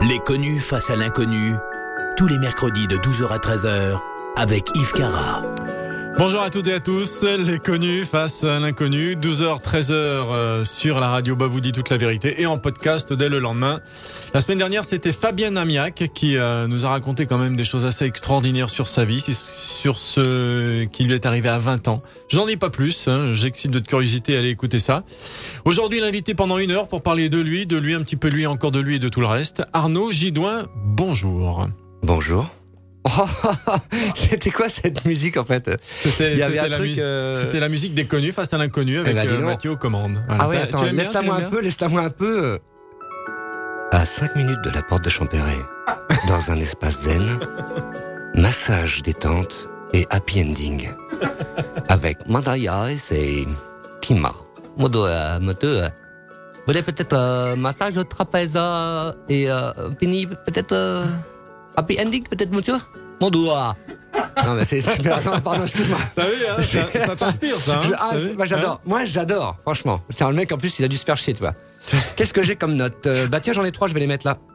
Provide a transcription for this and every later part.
Les connus face à l'inconnu, tous les mercredis de 12h à 13h, avec Yves Cara. Bonjour à toutes et à tous, les connus face à l'inconnu, 12h, 13h sur la radio, vous dit toute la vérité, et en podcast dès le lendemain. La semaine dernière, c'était Fabienne Amiac qui nous a raconté quand même des choses assez extraordinaires sur sa vie, sur ce qui lui est arrivé à 20 ans. J'en dis pas plus, j'excite votre curiosité à aller écouter ça. Aujourd'hui, l'invité pendant 1 heure pour parler de lui, un petit peu de lui, encore de lui et de tout le reste. Arnaud Gidouin, bonjour. Bonjour. Oh, c'était quoi cette musique en fait? C'était la musique des connus face à l'inconnu avec Mathieu aux commandes. Voilà. Ah ouais, attends, laisse-la-moi un peu. À 5 minutes de la porte de Champéret, dans un espace zen, massage détente et happy ending. Avec Mandaya et Kima. Vous voulez peut-être massage trapèze et fini peut-être happy ending peut-être monsieur? Mon doigt. Non mais c'est super. Pardon, excuse-moi. T'as vu, ça t'inspire ça. J'adore. Moi j'adore. Franchement. Tiens, le mec en plus il a dû se faire chier, tu vois. Qu'est-ce que j'ai comme note? Tiens, j'en ai 3, je vais les mettre là.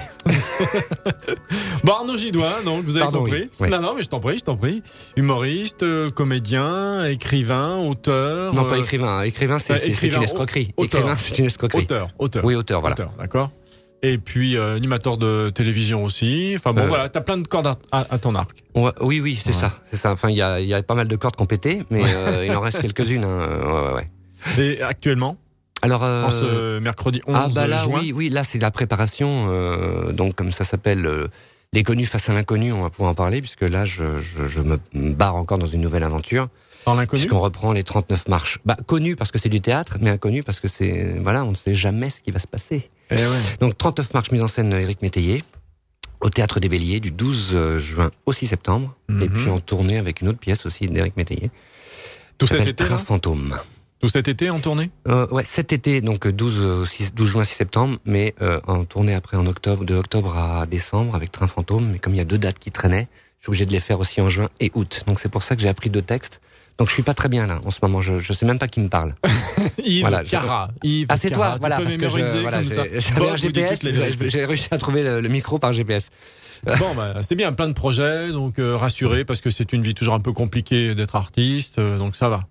Bon, Arnaud Gidouin, donc vous avez compris. Oui. Non, mais je t'en prie. Humoriste, comédien, écrivain, auteur. Non, pas écrivain. Écrivain, c'est une escroquerie. Écrivain, c'est une escroquerie. Auteur. Oui, auteur, voilà. Auteur, d'accord. Et puis animateur de télévision aussi. Enfin bon, voilà, t'as plein de cordes à ton arc. Oui, c'est ça. Enfin, il y a pas mal de cordes qui ont pété, mais il en reste quelques-unes. Ouais. Et actuellement? Alors, en ce mercredi 11 juin. Oui, là c'est la préparation. Donc comme ça s'appelle les connus face à l'inconnu, on va pouvoir en parler puisque là je me barre encore dans une nouvelle aventure. Dans l'inconnu. Puisqu'on reprend les 39 marches. Connu parce que c'est du théâtre, mais inconnu parce que on ne sait jamais ce qui va se passer. Ouais. Donc 39 marches mise en scène Éric Métayer au Théâtre des Béliers du 12 juin au 6 septembre. Et puis en tournée avec une autre pièce aussi d'Éric Métayer. Tout cet été, Train fantôme. Tout cet été en tournée? Ouais, cet été, donc 12 juin, 6 septembre, mais en tournée après en octobre, de octobre à décembre avec Train fantôme. Mais comme il y a 2 dates qui traînaient, je suis obligé de les faire aussi en juin et août. Donc c'est pour ça que j'ai appris 2 textes. Donc je suis pas très bien là en ce moment. Je sais même pas qui me parle. Yves Cara. C'est toi. Voilà, parce que j'avais un GPS. J'ai réussi à trouver le micro par GPS. Bon, c'est bien, plein de projets, donc rassuré parce que c'est une vie toujours un peu compliquée d'être artiste, donc ça va.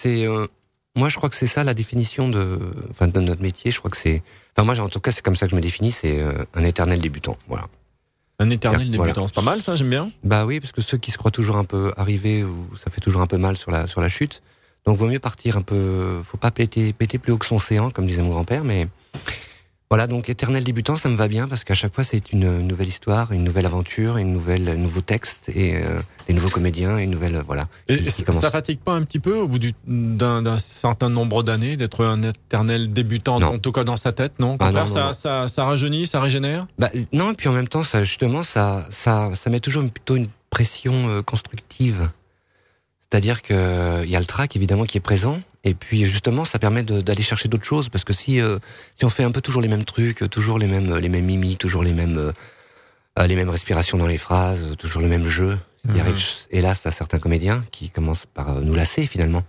Moi, je crois que c'est ça la définition de notre métier. Je crois que moi, en tout cas, c'est comme ça que je me définis. C'est un éternel débutant. Voilà. Un éternel débutant, c'est pas mal ça, j'aime bien. Oui, parce que ceux qui se croient toujours un peu arrivés, ou ça fait toujours un peu mal sur la chute. Donc, vaut mieux partir un peu. Faut pas péter plus haut que son océan, comme disait mon grand-père. Mais voilà, donc éternel débutant, ça me va bien parce qu'à chaque fois, c'est une nouvelle histoire, une nouvelle aventure, un nouveau texte et des nouveaux comédiens, et une nouvelle Et ça fatigue pas un petit peu au bout d'un certain nombre d'années d'être un éternel débutant, en tout cas dans sa tête, non? Ça rajeunit, ça régénère? Non, et puis en même temps, ça justement, ça met toujours plutôt une pression constructive. C'est-à-dire que il y a le trac évidemment qui est présent, et puis justement, ça permet d'aller chercher d'autres choses, parce que si on fait un peu toujours les mêmes trucs, toujours les mêmes mimiques, toujours les mêmes respirations dans les phrases, toujours le même jeu. Il arrive, hélas, à certains comédiens qui commencent par nous lasser finalement.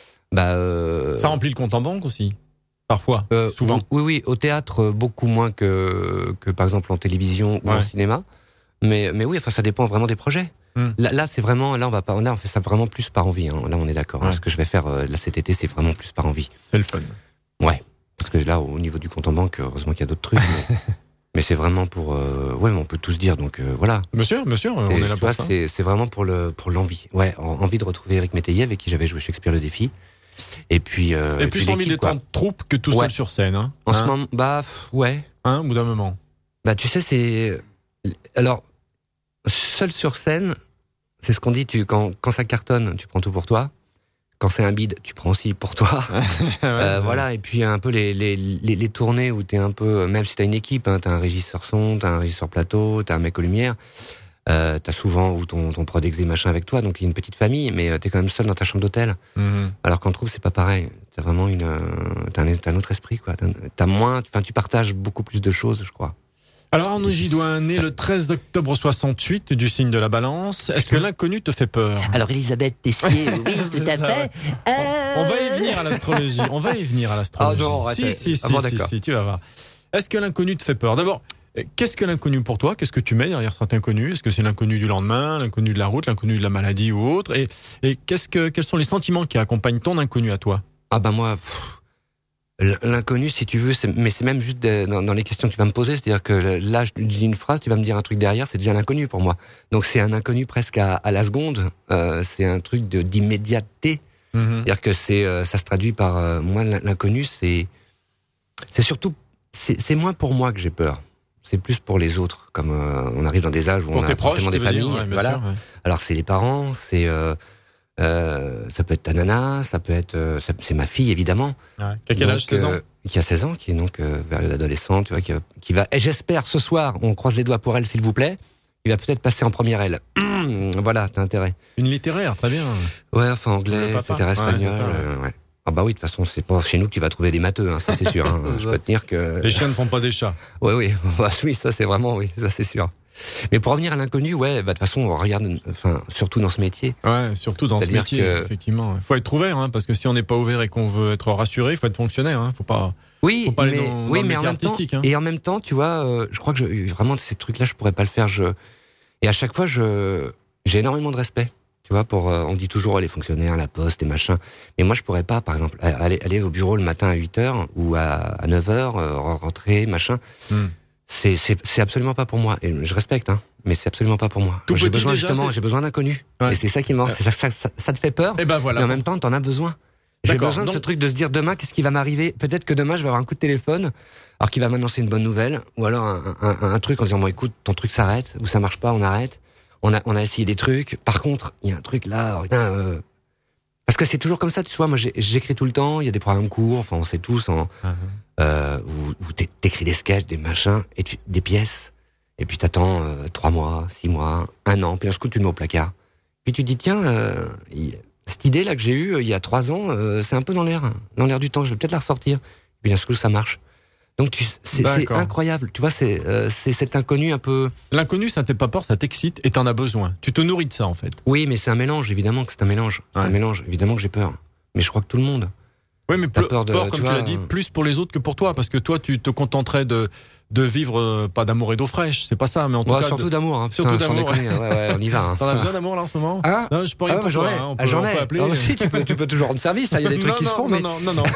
Ça remplit le compte en banque aussi, parfois, souvent. Oui, au théâtre beaucoup moins que par exemple en télévision ou en cinéma. Mais oui, enfin ça dépend vraiment des projets. Là c'est vraiment, on fait ça vraiment plus par envie. Hein. Là on est d'accord. Ce que je vais faire cet été, c'est vraiment plus par envie. C'est le fun. Ouais, parce que là au niveau du compte en banque, heureusement qu'il y a d'autres trucs. Mais c'est vraiment pour on peut tout se dire, donc voilà. Monsieur, on est là pour ça. C'est vraiment pour l'envie. Ouais, envie de retrouver Éric Métayer avec qui j'avais joué Shakespeare le défi. Et puis plus envie d'être en troupe que tout seul sur scène, hein. En ce moment, ouais. Au bout d'un moment. Tu sais, alors seul sur scène, c'est ce qu'on dit, quand ça cartonne, tu prends tout pour toi. Quand c'est un bide, tu prends aussi pour toi. Voilà, et puis un peu les tournées où t'es un peu, même si t'as une équipe, t'as un régisseur son, t'as un régisseur plateau, t'as un mec aux lumières, t'as souvent ou ton prod exé machin avec toi, donc il y a une petite famille, mais t'es quand même seul dans ta chambre d'hôtel. Alors qu'en troupe, c'est pas pareil. T'as vraiment t'as un autre esprit, quoi. Tu partages beaucoup plus de choses, je crois. Alors Arnaud Gidouin, né le 13 octobre 68 du signe de la Balance. Est-ce que l'inconnu te fait peur? Alors Elisabeth Tessier, oui, tout à fait. On va y venir à l'astrologie. Ah non, Si, tu vas voir. Est-ce que l'inconnu te fait peur? D'abord, Qu'est-ce que l'inconnu pour toi? Qu'est-ce que tu mets derrière cet inconnu? Est-ce que c'est l'inconnu du lendemain, l'inconnu de la route, l'inconnu de la maladie ou autre? Et quels sont les sentiments qui accompagnent ton inconnu à toi? Ah ben moi, l'inconnu, si tu veux, mais c'est même juste dans les questions que tu vas me poser, c'est-à-dire que là, je dis une phrase, tu vas me dire un truc derrière, c'est déjà l'inconnu pour moi. Donc c'est un inconnu presque à la seconde. C'est un truc d'immédiateté. C'est-à-dire que ça se traduit par moi l'inconnu, c'est surtout c'est moins pour moi que j'ai peur. C'est plus pour les autres, comme on arrive dans des âges où pour on a forcément des familles, voilà. Sûr, ouais. Alors c'est les parents, c'est ça peut être ta nana, ça peut être c'est ma fille évidemment. Ouais. Quel âge, 16 ans qui a 16 ans, qui est donc période adolescente, tu vois, qui va. Et j'espère ce soir, on croise les doigts pour elle, s'il vous plaît. Il va peut-être passer en première L. Voilà, t'as intérêt. Une littéraire, très bien. Ouais, enfin anglais, etc., espagnol. Ouais. Ah bah oui, de toute façon, c'est pas chez nous que tu vas trouver des matheux, hein, ça c'est sûr. Hein. Je peux te dire que les chiens ne font pas des chats. Oui, ça c'est vraiment, oui, ça c'est sûr. Mais pour revenir à l'inconnu, ouais, bah de toute façon, on regarde, enfin, surtout dans ce métier. Ouais, surtout dans ce métier, effectivement. Il faut être ouvert, hein, parce que si on n'est pas ouvert et qu'on veut être rassuré, il faut être fonctionnaire, hein. Faut pas aller dans le métier artistique. Hein. Et en même temps, tu vois, je crois que vraiment ces trucs-là, je pourrais pas le faire. Et à chaque fois, j'ai énormément de respect. Tu vois, on dit toujours les fonctionnaires, la poste et machin. Mais moi, je pourrais pas, par exemple, aller au bureau le matin à 8h ou à 9h, rentrer, machin. C'est absolument pas pour moi. Et je respecte, hein. Mais c'est absolument pas pour moi. J'ai besoin d'inconnu. Ouais. Et c'est ça qui manque. Ça te fait peur. Et ben voilà. Mais en même temps, t'en as besoin. J'ai besoin de ce truc de se dire demain, qu'est-ce qui va m'arriver? Peut-être que demain, je vais avoir un coup de téléphone, alors qu'il va m'annoncer une bonne nouvelle, ou alors un truc en disant, bon, écoute, ton truc s'arrête, ou ça marche pas, on arrête. On a essayé des trucs. Par contre, il y a un truc là, parce que c'est toujours comme ça, tu vois, moi, j'écris tout le temps, il y a des programmes courts, enfin, on sait tous, où t'écris des sketchs, des machins, des pièces, et puis t'attends 3 mois, 6 mois, 1 an, puis d'un coup, tu le mets au placard. Puis tu te dis, tiens, cette idée-là que j'ai eue il y a 3 ans, c'est un peu dans l'air du temps, je vais peut-être la ressortir. Puis d'un coup, ça marche. Donc c'est incroyable, tu vois, c'est cet inconnu un peu. L'inconnu, ça te fait pas peur, ça t'excite et t'en as besoin. Tu te nourris de ça en fait. Oui, mais c'est un mélange, évidemment que c'est un mélange. Ouais. Un mélange, évidemment que j'ai peur. Mais je crois que tout le monde. Oui, mais peur, comme tu l'as dit, plus pour les autres que pour toi, parce que toi, tu te contenterais de vivre pas d'amour et d'eau fraîche, c'est pas ça, mais en tout cas surtout d'amour. Hein, surtout d'amour. Ouais, on y va. Hein, t'en as besoin d'amour là en ce moment? Hein? Non, je peux rien pour toi. On peut appeler. Non, si, tu peux toujours rendre service. Il y a des trucs qui se font. Non. Non.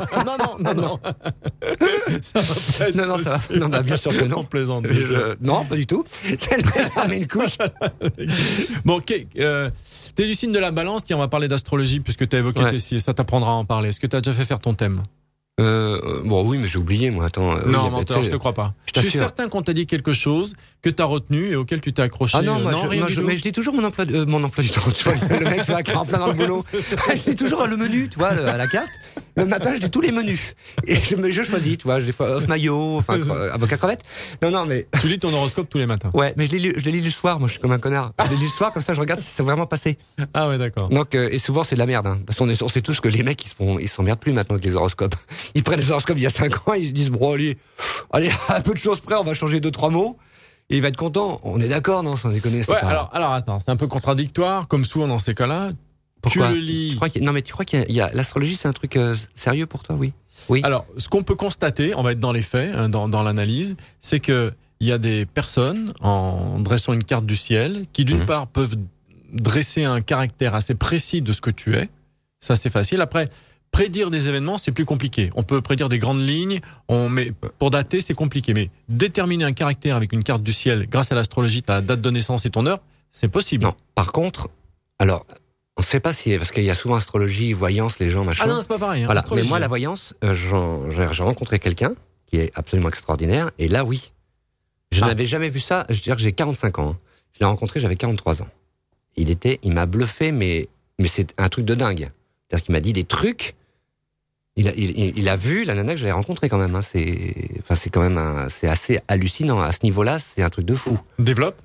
Ça va pas être non, ça va. Non, bah, bien sûr que non. On plaisante. Non, pas du tout. Ça met une couche. Bon, ok. T'es du signe de la balance. Tiens, on va parler d'astrologie puisque t'as évoqué tes signes. Ça t'apprendra à en parler. Est-ce que t'as déjà fait faire ton thème? Bon, oui, mais j'ai oublié, moi. Attends. Non, menteur, je te crois pas. Je suis certain qu'on t'a dit quelque chose que t'as retenu et auquel tu t'es accroché. Ah non, mais je lis toujours mon emploi du temps. Tu vois, le mec qui est en plein dans le boulot. Je lis toujours le menu, tu vois, à la carte. Le matin, je lis tous les menus. Et je choisis, tu vois, des fois off maillot, enfin, avocat crevette. Non, mais. Tu lis ton horoscope tous les matins. Ouais, mais je les lis le soir, moi, je suis comme un connard. Je les lis le soir, comme ça, je regarde si c'est vraiment passé. Ah ouais, d'accord. Donc, et souvent, c'est de la merde, hein. Parce qu'on sait tous que les mecs, ils s'emmerdent plus maintenant avec les horoscopes. Ils prennent les horoscopes il y a 5 ans, ils se disent, bon, allez, à peu de choses près, on va changer 2-3 mots. Et il va être content. On est d'accord, non, sans déconner. Ouais, alors, attends, c'est un peu contradictoire, comme souvent dans ces cas-là. Pourquoi? Tu le lis. Tu crois qu'il y a l'astrologie, c'est un truc sérieux pour toi, oui? Oui. Alors, ce qu'on peut constater, on va être dans les faits, dans l'analyse, c'est que il y a des personnes en dressant une carte du ciel qui d'une part peuvent dresser un caractère assez précis de ce que tu es. Ça, c'est facile. Après, prédire des événements, c'est plus compliqué. On peut prédire des grandes lignes, mais pour dater, c'est compliqué. Mais déterminer un caractère avec une carte du ciel, grâce à l'astrologie, ta date de naissance et ton heure, c'est possible. Non. Par contre, alors, on ne sait pas si, parce qu'il y a souvent astrologie, voyance, les gens, machin. Ah non, c'est pas pareil. Hein, voilà. Mais moi, la voyance, j'ai rencontré quelqu'un qui est absolument extraordinaire. Et là, oui. Je n'avais jamais vu ça. Je veux dire que j'ai 45 ans. Hein. Je l'ai rencontré, j'avais 43 ans. Il m'a bluffé, mais c'est un truc de dingue. C'est-à-dire qu'il m'a dit des trucs. Il a vu la nana que j'avais rencontrée quand même. Hein. C'est quand même c'est assez hallucinant à ce niveau-là. C'est un truc de fou. Développe.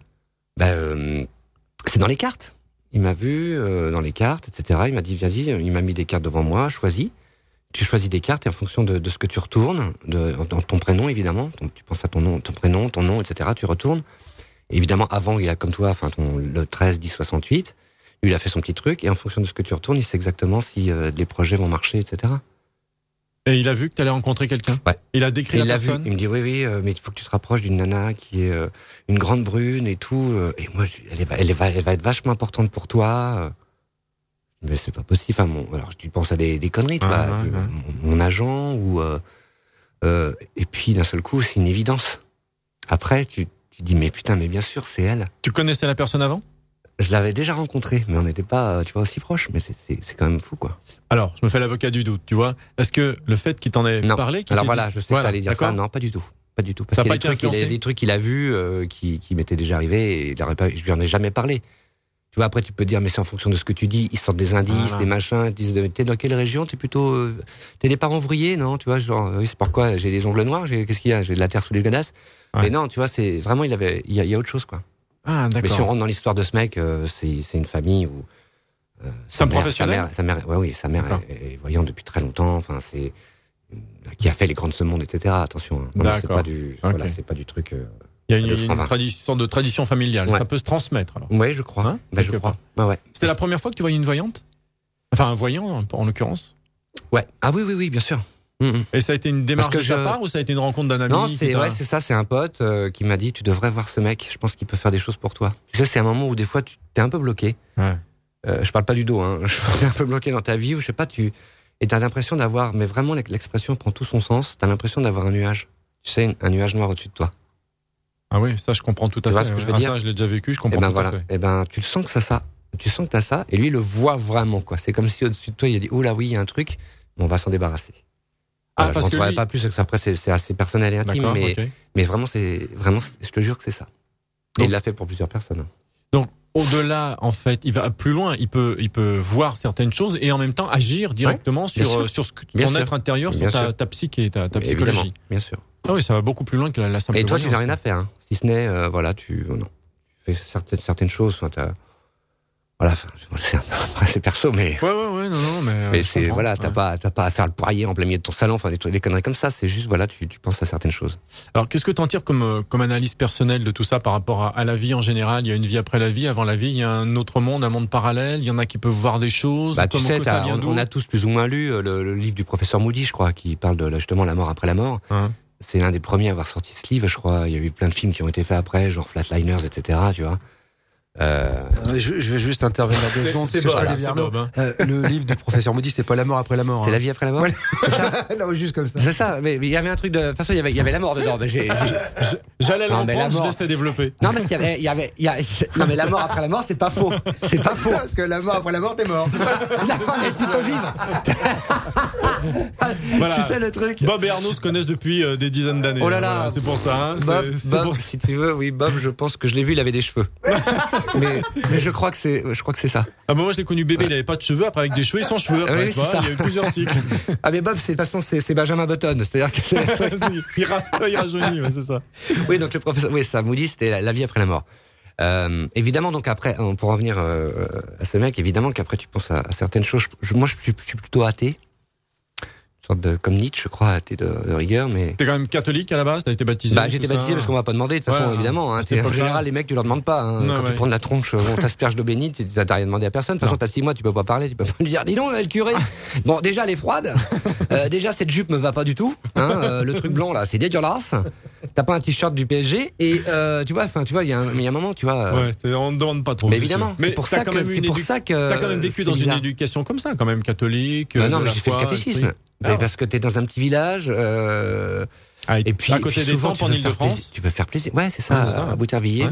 C'est dans les cartes. Il m'a vu dans les cartes, etc. Il m'a dit vas-y. Il m'a mis des cartes devant moi. Choisis. Tu choisis des cartes et en fonction de ce que tu retournes, dans ton prénom évidemment. Tu penses à ton nom, ton prénom, ton nom, etc. Tu retournes. Et évidemment, avant, il a comme toi, le 13, 10, 68. Lui, il a fait son petit truc et en fonction de ce que tu retournes, il sait exactement si les projets vont marcher, etc. Et il a vu que tu allais rencontrer quelqu'un. Ouais. Il a décrit la Il l'a personne. vu. Il me dit oui, mais il faut que tu te rapproches d'une nana qui est une grande brune et tout. Et moi, elle va être vachement importante pour toi. Mais c'est pas possible. Enfin, alors tu penses à des conneries, tu vois. Mon agent ou et puis d'un seul coup, c'est une évidence. Après, tu dis mais putain, mais bien sûr, c'est elle. Tu connaissais la personne avant ? Je l'avais déjà rencontrée, mais on n'était pas, tu vois, aussi proches. Mais c'est quand même fou, quoi. Alors, je me fais l'avocat du doute, tu vois. Est-ce que le fait qu'il t'en ait parlé... Alors voilà, je sais que t'allais dire ça. Non, pas du tout. Pas du tout. Parce qu'il y a des trucs qu'il a vus qui m'étaient déjà arrivés et je lui en ai jamais parlé. Tu vois, après, tu peux dire, mais c'est en fonction de ce que tu dis. Ils sortent des indices, des machins. Ils disent, t'es dans quelle région ? T'es plutôt... T'es des parents ouvriers, non ? Tu vois, genre, oui, c'est pourquoi j'ai des ongles noirs. Qu'est-ce qu'il y a ? J'ai de la terre sous les godasses. Ouais. Mais non, tu vois, c'est vraiment, il y a autre chose, quoi. Ah, d'accord. Mais si on rentre dans l'histoire de ce mec, c'est une famille où... c'est un professionnel ? Sa mère est voyante depuis très longtemps. Enfin, c'est... qui a fait les grandes semondes, etc. Attention. Hein. Voilà, c'est pas du... Voilà, c'est pas du truc... Il y a une sorte de tradition familiale. Ouais. Ça peut se transmettre, alors. Oui, je crois. Hein, je crois. Ouais. C'était la première fois que tu voyais une voyante ? Enfin, un voyant, en l'occurrence ? Ouais. Ah oui, bien sûr. Et ça a été une démarche de sa part ou ça a été une rencontre d'un ami ? Non, c'est ça. C'est un pote qui m'a dit, tu devrais voir ce mec. Je pense qu'il peut faire des choses pour toi. Tu sais, c'est un moment où des fois, tu t'es un peu bloqué. Ouais. Je parle pas du dos, hein. T'es un peu bloqué dans ta vie, ou je sais pas, et t'as l'impression d'avoir, mais vraiment, l'expression prend tout son sens. T'as l'impression d'avoir un nuage. Tu sais, un nuage noir au-dessus de toi. Ah oui, ça je comprends tout à fait. Tu vois ce que je veux dire ? Ça, je l'ai déjà vécu, je comprends tout à fait. Et tu le sens que tu sens que t'as ça, et lui, il le voit vraiment, quoi. C'est comme si au-dessus de toi, il a dit, oh là oui, il y a un truc, mais on va s'en débarrasser. Voilà, je ne rentrerai pas plus, parce qu'après, c'est assez personnel et intime, mais vraiment, je te jure que c'est ça. Et il l'a fait pour plusieurs personnes. Donc, au-delà, en fait, il va plus loin, il peut voir certaines choses et en même temps agir directement sur ton être intérieur, sur ta psyché, ta psychologie. Bien sûr. Ah oui, ça va beaucoup plus loin que la simple Et toi, voyance. tu n'as rien à faire, hein. Si ce n'est, tu fais certaines choses, voilà, c'est perso, mais. Ouais, non, mais c'est, voilà, t'as pas à faire le poirier en plein milieu de ton salon, enfin, des conneries comme ça, c'est juste, voilà, tu penses à certaines choses. Alors, qu'est-ce que t'en tires comme analyse personnelle de tout ça par rapport à la vie en général ? Il y a une vie après la vie, avant la vie, il y a un autre monde, un monde parallèle, il y en a qui peuvent voir des choses. Tu sais, on a tous plus ou moins lu le livre du professeur Moody, je crois, qui parle de, justement, la mort après la mort. C'est l'un des premiers à avoir sorti ce livre, je crois. Il y a eu plein de films qui ont été faits après, genre Flatliners, etc., tu vois. Je vais juste intervenir 2 secondes. C'est Bob, le livre du professeur Moody, c'est pas la mort après la mort. C'est la vie après la mort. Ouais. C'est ça. Non, juste comme ça. C'est ça. Mais il y avait un truc de. De toute façon, il y avait la mort dedans. Mais j'allais l'entendre, je laissais développer. Non, parce qu'il y avait. Non, mais la mort après la mort, c'est pas faux. C'est pas faux. Parce que la mort après la mort, t'es mort. Non, mais tu peux vivre. Voilà. Tu sais le truc. Bob et Arnaud se connaissent depuis des dizaines d'années. Oh là là. Voilà, c'est pour ça. Hein. Bob, si tu veux, oui, Bob, je pense que je l'ai vu, il avait des cheveux. mais je crois que c'est ça. Ah bah moi je l'ai connu bébé, il avait pas de cheveux, après avec des cheveux et sans cheveux. Après, oui, il y a eu plusieurs cycles. Ah mais Bob, de toute façon c'est Benjamin Button, c'est-à-dire que il rajeunit, ouais, c'est ça. Oui, donc le professeur, oui, ça, Moody, c'était la vie après la mort. Évidemment, donc après, pour en venir à ce mec, évidemment qu'après tu penses à certaines choses. Moi, je suis plutôt athée. Sorte de, comme Nietzsche, je crois, athée de rigueur, mais. T'es quand même catholique à la base, t'as été baptisé. Bah, j'ai été baptisé parce qu'on m'a pas demandé, de toute façon, évidemment, hein. En général, les mecs, tu leur demandes pas, hein. Quand tu prends de la tronche, on t'asperge d'eau bénite, t'as rien demandé à personne. De toute façon, t'as 6 mois, tu peux pas parler, tu peux pas lui dire, dis donc, le curé. Bon, déjà, elle est froide. Déjà, cette jupe me va pas du tout, hein. Le truc blanc, là, c'est dégueulasse. T'as pas un t-shirt du PSG, et, tu vois, il y a un moment, tu vois. Ouais, on ne demande pas trop. Mais évidemment. Mais c'est pour ça que. T'as quand même vécu dans une éducation comme ça, quand même, catholique. Non, mais j'ai fait le catéchisme. Parce que t'es dans un petit village, et puis à côté des temples en Île-de-France. Tu peux faire plaisir. Ouais, c'est ça, à Boutervilliers.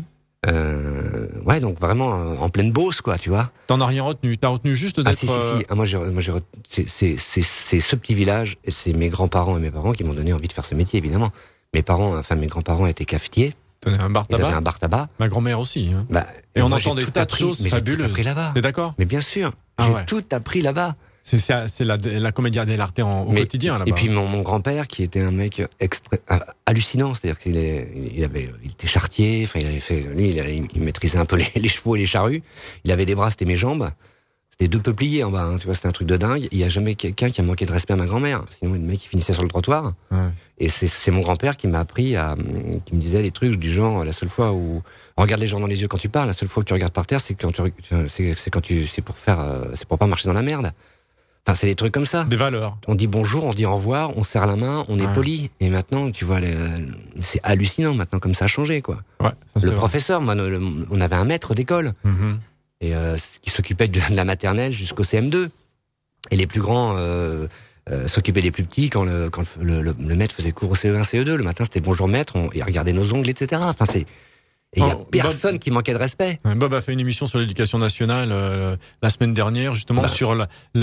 Ouais, donc vraiment en pleine Beauce, quoi, tu vois. T'en as rien retenu. T'as retenu juste d'être. Si. Moi, c'est ce petit village, et c'est mes grands-parents et mes parents qui m'ont donné envie de faire ce métier, évidemment. Mes grands-parents étaient cafetiers. Ils avaient un bar tabac. Ma grand-mère aussi. Hein. Et on entend des tas de choses fabuleuses. J'ai tout appris là-bas. T'es d'accord? Mais bien sûr, j'ai tout appris là-bas. C'est la commedia dell'arte au quotidien là-bas. Et puis mon grand-père qui était un mec hallucinant, c'est-à-dire qu'il était charretier, enfin il maîtrisait un peu les chevaux et les charrues. Il avait des bras, c'était mes jambes. C'était 2 peupliers en bas, hein, tu vois, c'était un truc de dingue. Il y a jamais quelqu'un qui a manqué de respect à ma grand-mère. Sinon le mec il finissait sur le trottoir. Ouais. Et c'est mon grand-père qui m'a appris qui me disait des trucs du genre, la seule fois où regarde les gens dans les yeux quand tu parles, la seule fois que tu regardes par terre, c'est pour pas marcher dans la merde. Enfin, c'est des trucs comme ça. Des valeurs. On dit bonjour, on se dit au revoir, on serre la main, on est poli. Et maintenant, tu vois, c'est hallucinant maintenant comme ça a changé, quoi. Ouais, ça, le professeur, moi, on avait un maître d'école et qui s'occupait de la maternelle jusqu'au CM2. Et les plus grands s'occupaient des plus petits quand le maître faisait cours au CE1, CE2. Le matin, c'était bonjour maître, il regardait nos ongles, etc. Enfin, et il y a personne qui manquait de respect. Bob a fait une émission sur l'éducation nationale la semaine dernière, justement sur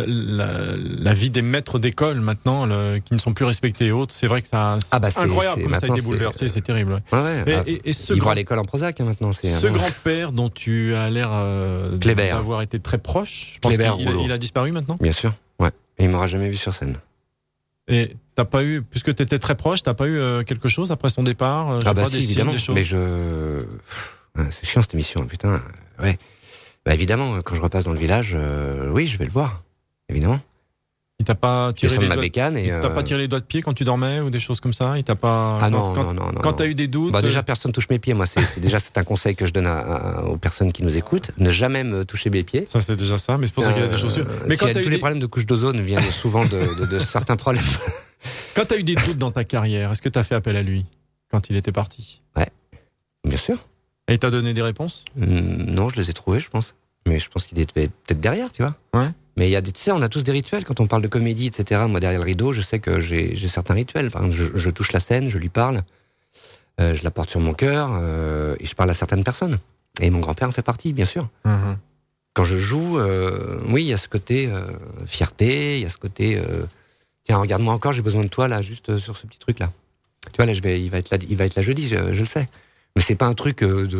la vie des maîtres d'école maintenant, qui ne sont plus respectés et autres. C'est vrai que c'est incroyable comme ça a été bouleversé, c'est terrible. Ouais. Et ils vont à l'école en Prozac maintenant. Ce grand-père dont tu as l'air d'avoir été très proche, je pense qu'il a disparu maintenant. Bien sûr, ouais. Et il m'aura jamais vu sur scène. Et t'as pas eu, puisque t'étais très proche, t'as pas eu quelque chose après son départ? Si, évidemment. Des choses. Mais c'est chiant cette émission, putain. Ouais. Bah évidemment, quand je repasse dans le village, oui, je vais le voir, évidemment. Il t'a pas tiré les doigts bécane et t'as pas tiré les doigts de pied quand tu dormais ou des choses comme ça? Il t'a pas? Non. Quand t'as eu des doutes? Bah déjà personne touche mes pieds. Moi, c'est un conseil que je donne aux personnes qui nous écoutent. Ne jamais me toucher mes pieds. Ça c'est déjà ça. Mais c'est pour ça qu'il y a des chaussures. Mais quand tous les problèmes de couche d'ozone viennent souvent de certains problèmes. Quand t'as eu des doutes dans ta carrière, est-ce que t'as fait appel à lui quand il était parti? Ouais, bien sûr. Et il t'a donné des réponses? Non, je les ai trouvées, je pense. Mais je pense qu'il était peut-être derrière, tu vois. Ouais. Mais il y a tu sais, on a tous des rituels quand on parle de comédie, etc. Moi, derrière le rideau, je sais que j'ai certains rituels. Par exemple, je touche la scène, je lui parle, je la porte sur mon cœur, et je parle à certaines personnes. Et mon grand-père en fait partie, bien sûr. Quand je joue, oui, il y a ce côté fierté, il y a ce côté tiens, regarde-moi encore, j'ai besoin de toi là, juste sur ce petit truc là. Tu vois là, il va être là jeudi, je le sais. Mais c'est pas un truc de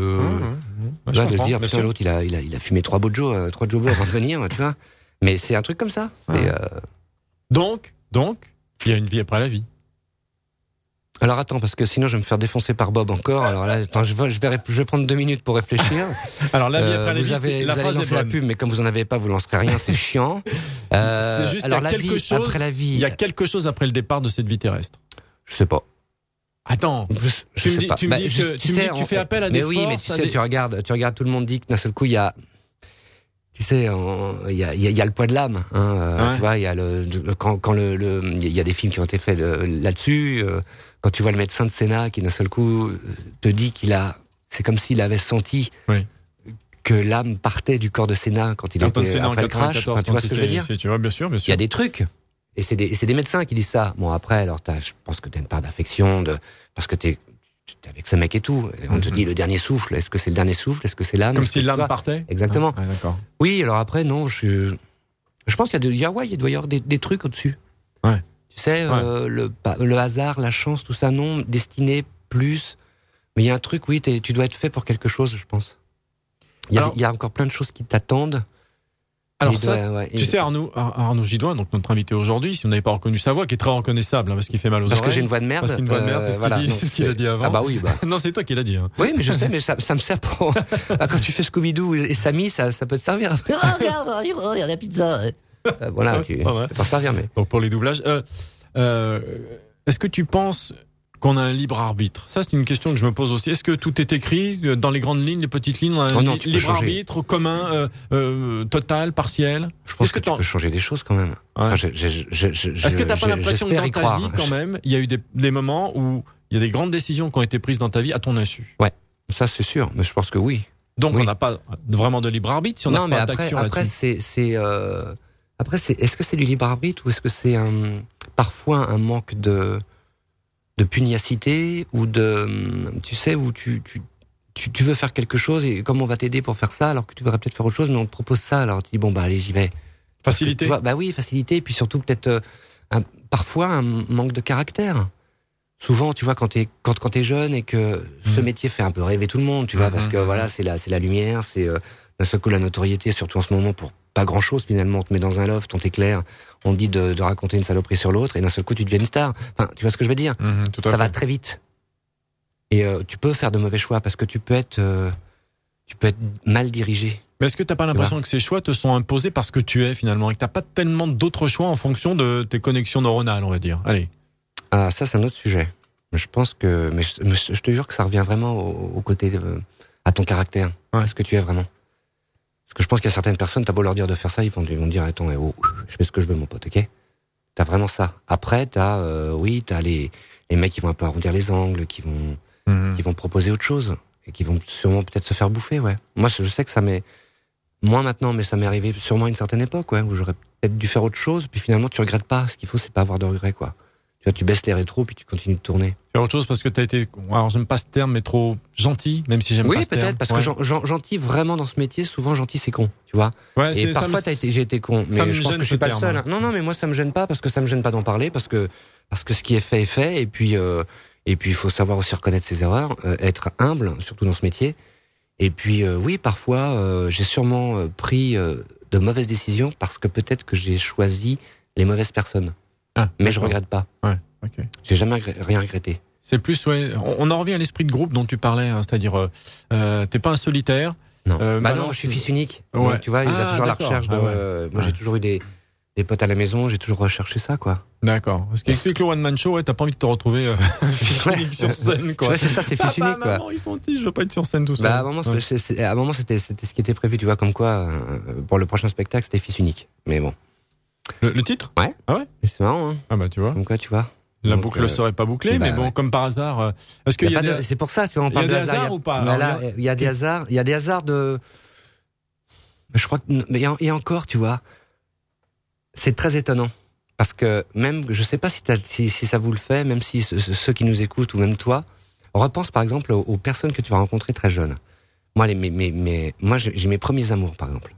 se dire putain, l'autre il a fumé 3 Joe avant de venir, tu vois. Mais c'est un truc comme ça. Donc, il y a une vie après la vie. Alors attends, parce que sinon je vais me faire défoncer par Bob encore. Alors là, attends, je vais prendre 2 minutes pour réfléchir. Alors la vie après la vie, la phrase est bonne. La pub, mais comme vous en avez pas, vous lancerez rien, c'est chiant. C'est juste alors qu'il y a quelque chose après la vie. Il y a quelque chose après le départ de cette vie terrestre. Je sais pas. Attends, tu me dis que tu fais appel à des forces. Mais oui, mais tu sais, tu regardes tout le monde dit que d'un seul coup il y a. Tu sais, il y a le poids de l'âme. Tu vois, il y a il y a des films qui ont été faits là-dessus. Quand tu vois le médecin de Sénat qui d'un seul coup te dit c'est comme s'il avait senti que l'âme partait du corps de Sénat quand il était après le crash. Enfin, tu vois ce que je veux dire? Tu vois, bien sûr. Il y a des trucs. Et c'est des médecins qui disent ça. Bon, après, alors je pense que t'as une part d'affection parce que t'es avec ce mec et tout. Et on te dit le dernier souffle. Est-ce que c'est le dernier souffle? Est-ce que c'est l'âme? Comme si l'âme partait? Exactement. Ah, d'accord. Oui, alors après, non, je pense qu'il doit y avoir des trucs au-dessus. Ouais. Tu sais, le hasard, la chance, tout ça, non, destiné, plus. Mais il y a un truc, oui, tu dois être fait pour quelque chose, je pense. Il y a encore plein de choses qui t'attendent. Alors tu sais Arnaud Gidoin, donc notre invité aujourd'hui, si vous n'avez pas reconnu sa voix, qui est très reconnaissable, parce qu'il fait mal aux oreilles. Parce que j'ai une voix de merde. Parce qu'il a une voix de merde, c'est ce qu'il a dit avant. Ah bah oui, bah. Non, c'est toi qui l'as dit. Hein. Oui, mais je sais, mais ça me sert pour... Quand tu fais Scooby-Doo et Sammy, ça peut te servir. Regarde, il y a la pizza. Voilà, tu peux t'en servir, mais... Donc pour les doublages, est-ce que tu penses qu'on a un libre arbitre? Ça, c'est une question que je me pose aussi. Est-ce que tout est écrit dans les grandes lignes, les petites lignes, on a un libre arbitre commun, total, partiel? Je pense que tu peux changer des choses quand même. Ouais. Enfin, est-ce que t'as pas l'impression que dans ta vie, quand même, il y a eu des moments où il y a des grandes décisions qui ont été prises dans ta vie à ton insu? Ouais, ça c'est sûr, mais je pense que oui. Donc on n'a pas vraiment de libre arbitre si on n'a pas d'action là-dessus. Après, est-ce que c'est du libre arbitre ou est-ce que c'est parfois un manque de pugnacité ou tu sais, où tu veux faire quelque chose et comme on va t'aider pour faire ça alors que tu voudrais peut-être faire autre chose mais on te propose ça alors tu dis bon bah allez j'y vais. Facilité. Tu vois, bah oui, facilité et puis surtout peut-être parfois un manque de caractère. Souvent tu vois quand t'es jeune et que ce métier fait un peu rêver tout le monde, tu vois, parce que voilà, c'est la lumière, c'est d'un seul coup la notoriété, surtout en ce moment pour pas grand chose finalement, on te met dans un loft, on t'éclaire, on te dit de raconter une saloperie sur l'autre et d'un seul coup tu deviens une star. Enfin, tu vois ce que je veux dire? Ça va très vite. Et tu peux faire de mauvais choix parce que tu peux être mal dirigé. Mais est-ce que t'as pas l'impression que ces choix te sont imposés parce que tu es finalement et que t'as pas tellement d'autres choix en fonction de tes connexions neuronales, on va dire? Allez. Ah, ça c'est un autre sujet. Je pense que, mais je te jure que ça revient vraiment au côté à ton caractère, à ce que tu es vraiment. Parce que je pense qu'il y a certaines personnes, t'as beau leur dire de faire ça, ils vont dire, attends, je fais ce que je veux, mon pote, ok? T'as vraiment ça. Après, t'as les mecs qui vont un peu arrondir les angles, qui vont proposer autre chose. Et qui vont sûrement peut-être se faire bouffer, ouais. Moi, je sais que ça m'est, moins maintenant, mais ça m'est arrivé sûrement à une certaine époque, ouais, où j'aurais peut-être dû faire autre chose, puis finalement, tu regrettes pas. Ce qu'il faut, c'est pas avoir de regrets, quoi. Tu vois, tu baisses les rétros, puis tu continues de tourner. Faire autre chose parce que t'as été, alors j'aime pas ce terme, mais trop gentil, même si j'aime pas ce terme. Oui, peut-être, parce que gentil, vraiment, dans ce métier, souvent, gentil, c'est con, tu vois. Ouais, et parfois, j'ai été con. Mais je pense que je suis pas le seul. Hein. Non, mais moi, ça me gêne pas, parce que ça me gêne pas d'en parler, parce que ce qui est fait, et puis, il faut savoir aussi reconnaître ses erreurs, être humble, surtout dans ce métier. Et puis, oui, parfois, j'ai sûrement pris de mauvaises décisions parce que peut-être que j'ai choisi les mauvaises personnes. Mais je regrette pas. Ouais, ok. J'ai jamais rien regretté. C'est plus, ouais. On en revient à l'esprit de groupe dont tu parlais, hein, c'est-à-dire, t'es pas un solitaire. Non. Non, je suis fils unique. Ouais. Donc, tu vois, il y a toujours la recherche de. Moi, j'ai toujours eu des potes à la maison, j'ai toujours recherché ça, quoi. D'accord. Ce qui explique le one man show, ouais, t'as pas envie de te retrouver fils unique sur scène, quoi. Ouais, c'est ça, c'est fils unique, quoi. Maman, ils sont petits, je veux pas être sur scène tout seul. À un moment, c'était ce qui était prévu, tu vois, comme quoi, pour le prochain spectacle, c'était fils unique. Mais bon. Le titre? Ouais. Ah ouais? C'est marrant, hein. Ah bah, tu vois. Comme quoi, tu vois. La boucle ne serait pas bouclée, mais bon, ouais. Comme par hasard, est-ce qu'il y a c'est pour ça, tu vois, on parle de hasard ou pas? Il y a des hasards de, je crois que, et encore, tu vois, c'est très étonnant. Parce que même, je sais pas si ça vous le fait, même si ceux qui nous écoutent ou même toi, repense par exemple aux personnes que tu vas rencontrer très jeunes. Moi, moi, j'ai mes premiers amours, par exemple.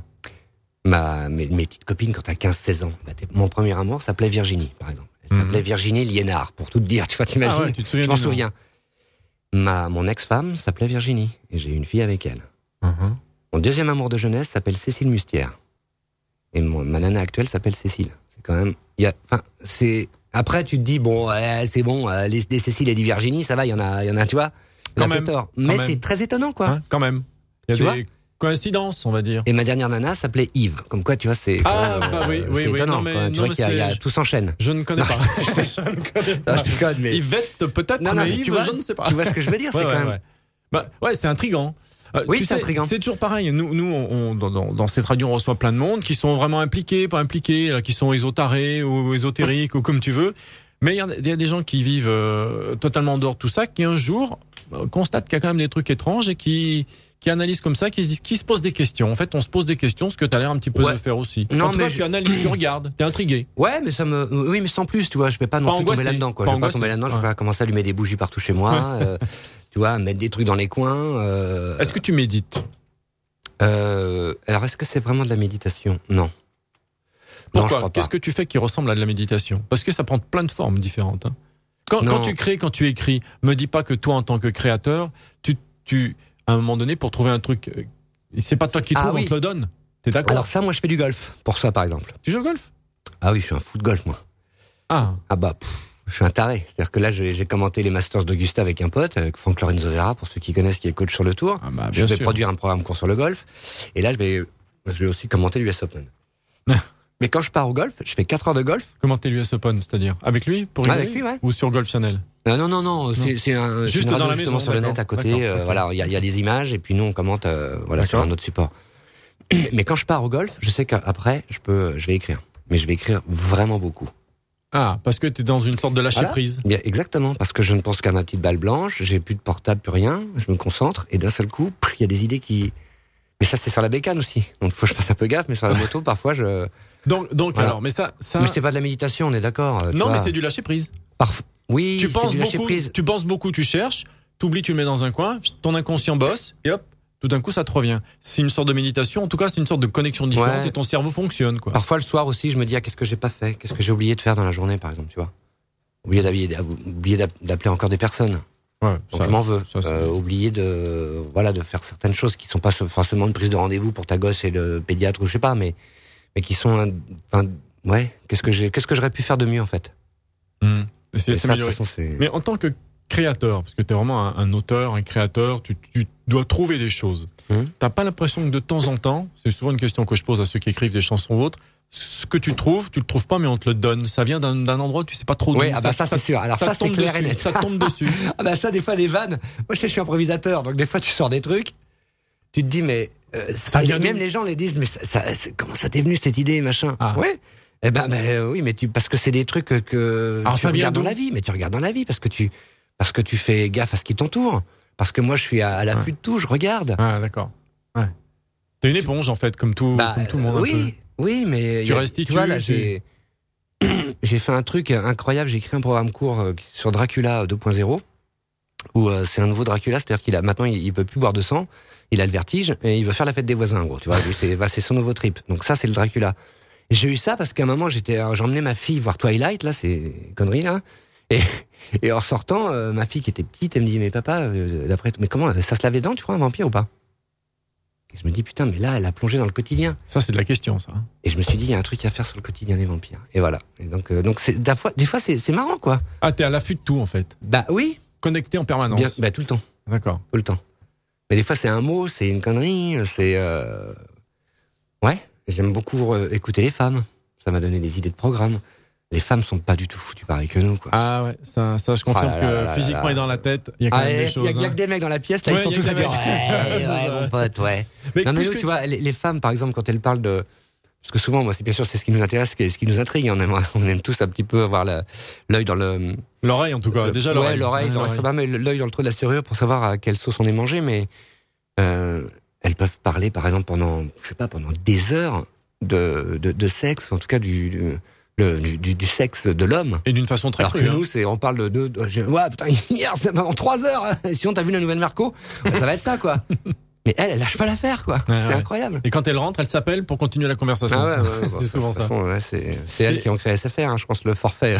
Mes petites copines quand t'as 15-16 ans. Mon premier amour s'appelait Virginie, par exemple. Elle s'appelait Virginie Liénard, pour tout te dire. Tu vois, t'imagines? Ah ouais, tu te souviens? Je m'en souviens. Mon ex-femme s'appelait Virginie, et j'ai eu une fille avec elle. Mon deuxième amour de jeunesse s'appelle Cécile Mustière. Et ma nana actuelle s'appelle Cécile. C'est quand même, après tu te dis, bon, c'est bon, les Cécile et les Virginie, ça va, il y en a, tu vois. Quand même. Mais c'est très étonnant, quoi. Hein, quand même. Il y a des coïncidences, on va dire. Et ma dernière nana s'appelait Yves. Comme quoi, tu vois, c'est. Oui, c'est étonnant, non, quoi. Tu vois qu'il y a tout s'enchaîne. Je ne connais pas. Je ne connais pas. Je déconne, mais. Yvette, peut-être, mais Yves, je ne sais pas. Tu vois ce que je veux dire, c'est quand même. Ouais, c'est intriguant. Oui, c'est intriguant. C'est toujours pareil. Nous, dans cette radio, on reçoit plein de monde qui sont vraiment impliqués, pas impliqués, qui sont ésotarés ou ésotériques ou comme tu veux. Mais il y a des gens qui vivent totalement en dehors de tout ça, qui un jour constatent qu'il y a quand même des trucs étranges et qui analysent comme ça, qui se posent des questions. En fait, on se pose des questions, ce que tu as l'air un petit peu de faire aussi. Non, mais tu analyses, tu regardes, t'es intrigué. Ouais, mais oui, mais sans plus, tu vois, je vais pas non plus tomber là-dedans, quoi. Je vais pas tomber là-dedans, je vais pas commencer à allumer des bougies partout chez moi. Tu vois, mettre des trucs dans les coins. Est-ce que tu médites? Alors, est-ce que c'est vraiment de la méditation? Non. Pourquoi? Non, je crois pas. Qu'est-ce que tu fais qui ressemble à de la méditation? Parce que ça prend plein de formes différentes. Hein. Quand tu crées, quand tu écris, me dis pas que toi, en tant que créateur, tu à un moment donné, pour trouver un truc, c'est pas toi qui trouves, on te le donne. T'es d'accord? Alors ça, moi, je fais du golf. Pour ça, par exemple. Tu joues au golf? Ah oui, je suis un fou de golf, moi. Ah bah, je suis un taré. C'est-à-dire que là, j'ai commenté les Masters d'Augusta avec un pote, avec Franck Lorenzo Vera, pour ceux qui connaissent, qui est coach sur le tour. Je vais produire un programme court sur le golf. Et là, je vais aussi commenter l'US Open. Mais quand je pars au golf, je fais 4 heures de golf. Commenter l'US Open, c'est-à-dire? Avec lui? Pour rigoler? Avec lui, ouais. Ou sur Golf Channel? Non. C'est juste dans la maison, maison, sur le net à côté. Voilà, il y a des images et puis nous on commente sur un autre support. Mais quand je pars au golf, je sais qu'après je vais écrire. Mais je vais écrire vraiment beaucoup. Ah, parce que t'es dans une sorte de lâcher prise. Bien, exactement, parce que je ne pense qu'à ma petite balle blanche, j'ai plus de portable, plus rien, je me concentre et d'un seul coup, il y a des idées qui. Mais ça c'est sur la bécane aussi. Donc faut que je fasse un peu gaffe, mais sur la moto parfois je. Donc voilà. Alors, mais ça. Mais c'est pas de la méditation, on est d'accord. Non, mais c'est du lâcher prise. Oui, tu penses beaucoup, tu cherches, t'oublies, tu le mets dans un coin, ton inconscient bosse, et hop, tout d'un coup, ça te revient. C'est une sorte de méditation, en tout cas, c'est une sorte de connexion différente et ton cerveau fonctionne, quoi. Parfois, le soir aussi, je me dis, qu'est-ce que j'ai pas fait? Qu'est-ce que j'ai oublié de faire dans la journée, par exemple, tu vois? Oublié d'appeler encore des personnes. Ouais, donc je m'en veux. Oublier de faire certaines choses qui sont pas forcément une prise de rendez-vous pour ta gosse et le pédiatre ou je sais pas, mais qui sont, qu'est-ce que j'aurais pu faire de mieux, en fait? Mais en tant que créateur, parce que tu es vraiment un auteur, un créateur, tu dois trouver des choses. T'as pas l'impression que de temps en temps, c'est souvent une question que je pose à ceux qui écrivent des chansons ou autres, ce que tu le trouves pas, mais on te le donne. Ça vient d'un endroit où tu sais pas trop d'où. Oui, ça c'est sûr. Alors ça c'est clair et net. Ça tombe dessus. Ça, des fois, des vannes. Moi, je suis improvisateur, donc des fois, tu sors des trucs. Tu te dis, mais même les gens les disent, mais comment ça t'est venu cette idée, machin. Ouais. Eh ben, oui, mais parce que c'est des trucs que alors, tu regardes dans la vie, mais tu regardes dans la vie parce que tu fais gaffe à ce qui t'entoure. Parce que moi, je suis à l'affût de tout, je regarde. Ah, d'accord. Ouais. T'es une éponge, en fait, comme tout le monde. Oui, mais tu restitues. Tu vois, là, j'ai fait un truc incroyable. J'ai écrit un programme court sur Dracula 2.0, où c'est un nouveau Dracula, c'est-à-dire maintenant, il peut plus boire de sang, il a le vertige, et il veut faire la fête des voisins, en gros. Tu vois, c'est son nouveau trip. Donc ça, c'est le Dracula. Et j'ai eu ça parce qu'à un moment, j'emmenais ma fille voir Twilight, là, c'est une connerie, là. Et en sortant, ma fille qui était petite, elle me dit, mais papa, mais comment, ça se lave les dents, tu crois, un vampire ou pas? Et je me dis, putain, mais là, elle a plongé dans le quotidien. Ça, c'est de la question, ça. Et je me suis dit, il y a un truc à faire sur le quotidien des vampires. Et voilà. Et donc c'est, des fois, c'est marrant, quoi. Ah, t'es à l'affût de tout, en fait. Bah oui. Connecté en permanence. Bien, tout le temps. D'accord. Tout le temps. Mais des fois, c'est un mot, c'est une connerie, c'est... Ouais, j'aime beaucoup écouter les femmes. Ça m'a donné des idées de programmes. Les femmes sont pas du tout foutues pareil que nous, quoi. Ah ouais, ça je confirme que physiquement et dans la tête, il y a quand même des choses. Il y a que des mecs dans la pièce, là, ils sont tous à dire ouais, mon pote, ouais. Mais non, mais nous, tu vois, les femmes, par exemple, quand elles parlent de... Parce que souvent, moi, c'est bien sûr, c'est ce qui nous intéresse, ce qui nous intrigue. On aime tous un petit peu avoir l'œil dans le... L'oreille, en tout cas, déjà l'oreille. Ouais, l'oreille, mais l'œil dans le trou de la serrure pour savoir à quelle sauce on est mangé, mais elles peuvent parler, par exemple, pendant des heures de sexe, en tout cas du sexe de l'homme. Et d'une façon très crue. Alors que nous, on parle ouais, putain, hier, c'est pendant 3 heures. Sinon, t'as vu la nouvelle Merco? Ça va être ça, quoi. Mais elle lâche pas l'affaire, quoi. Ouais, c'est incroyable. Et quand elle rentre, elle s'appelle pour continuer la conversation. Ah ouais, c'est souvent ça. C'est elle qui ont créé SFR, hein, je pense, le forfait.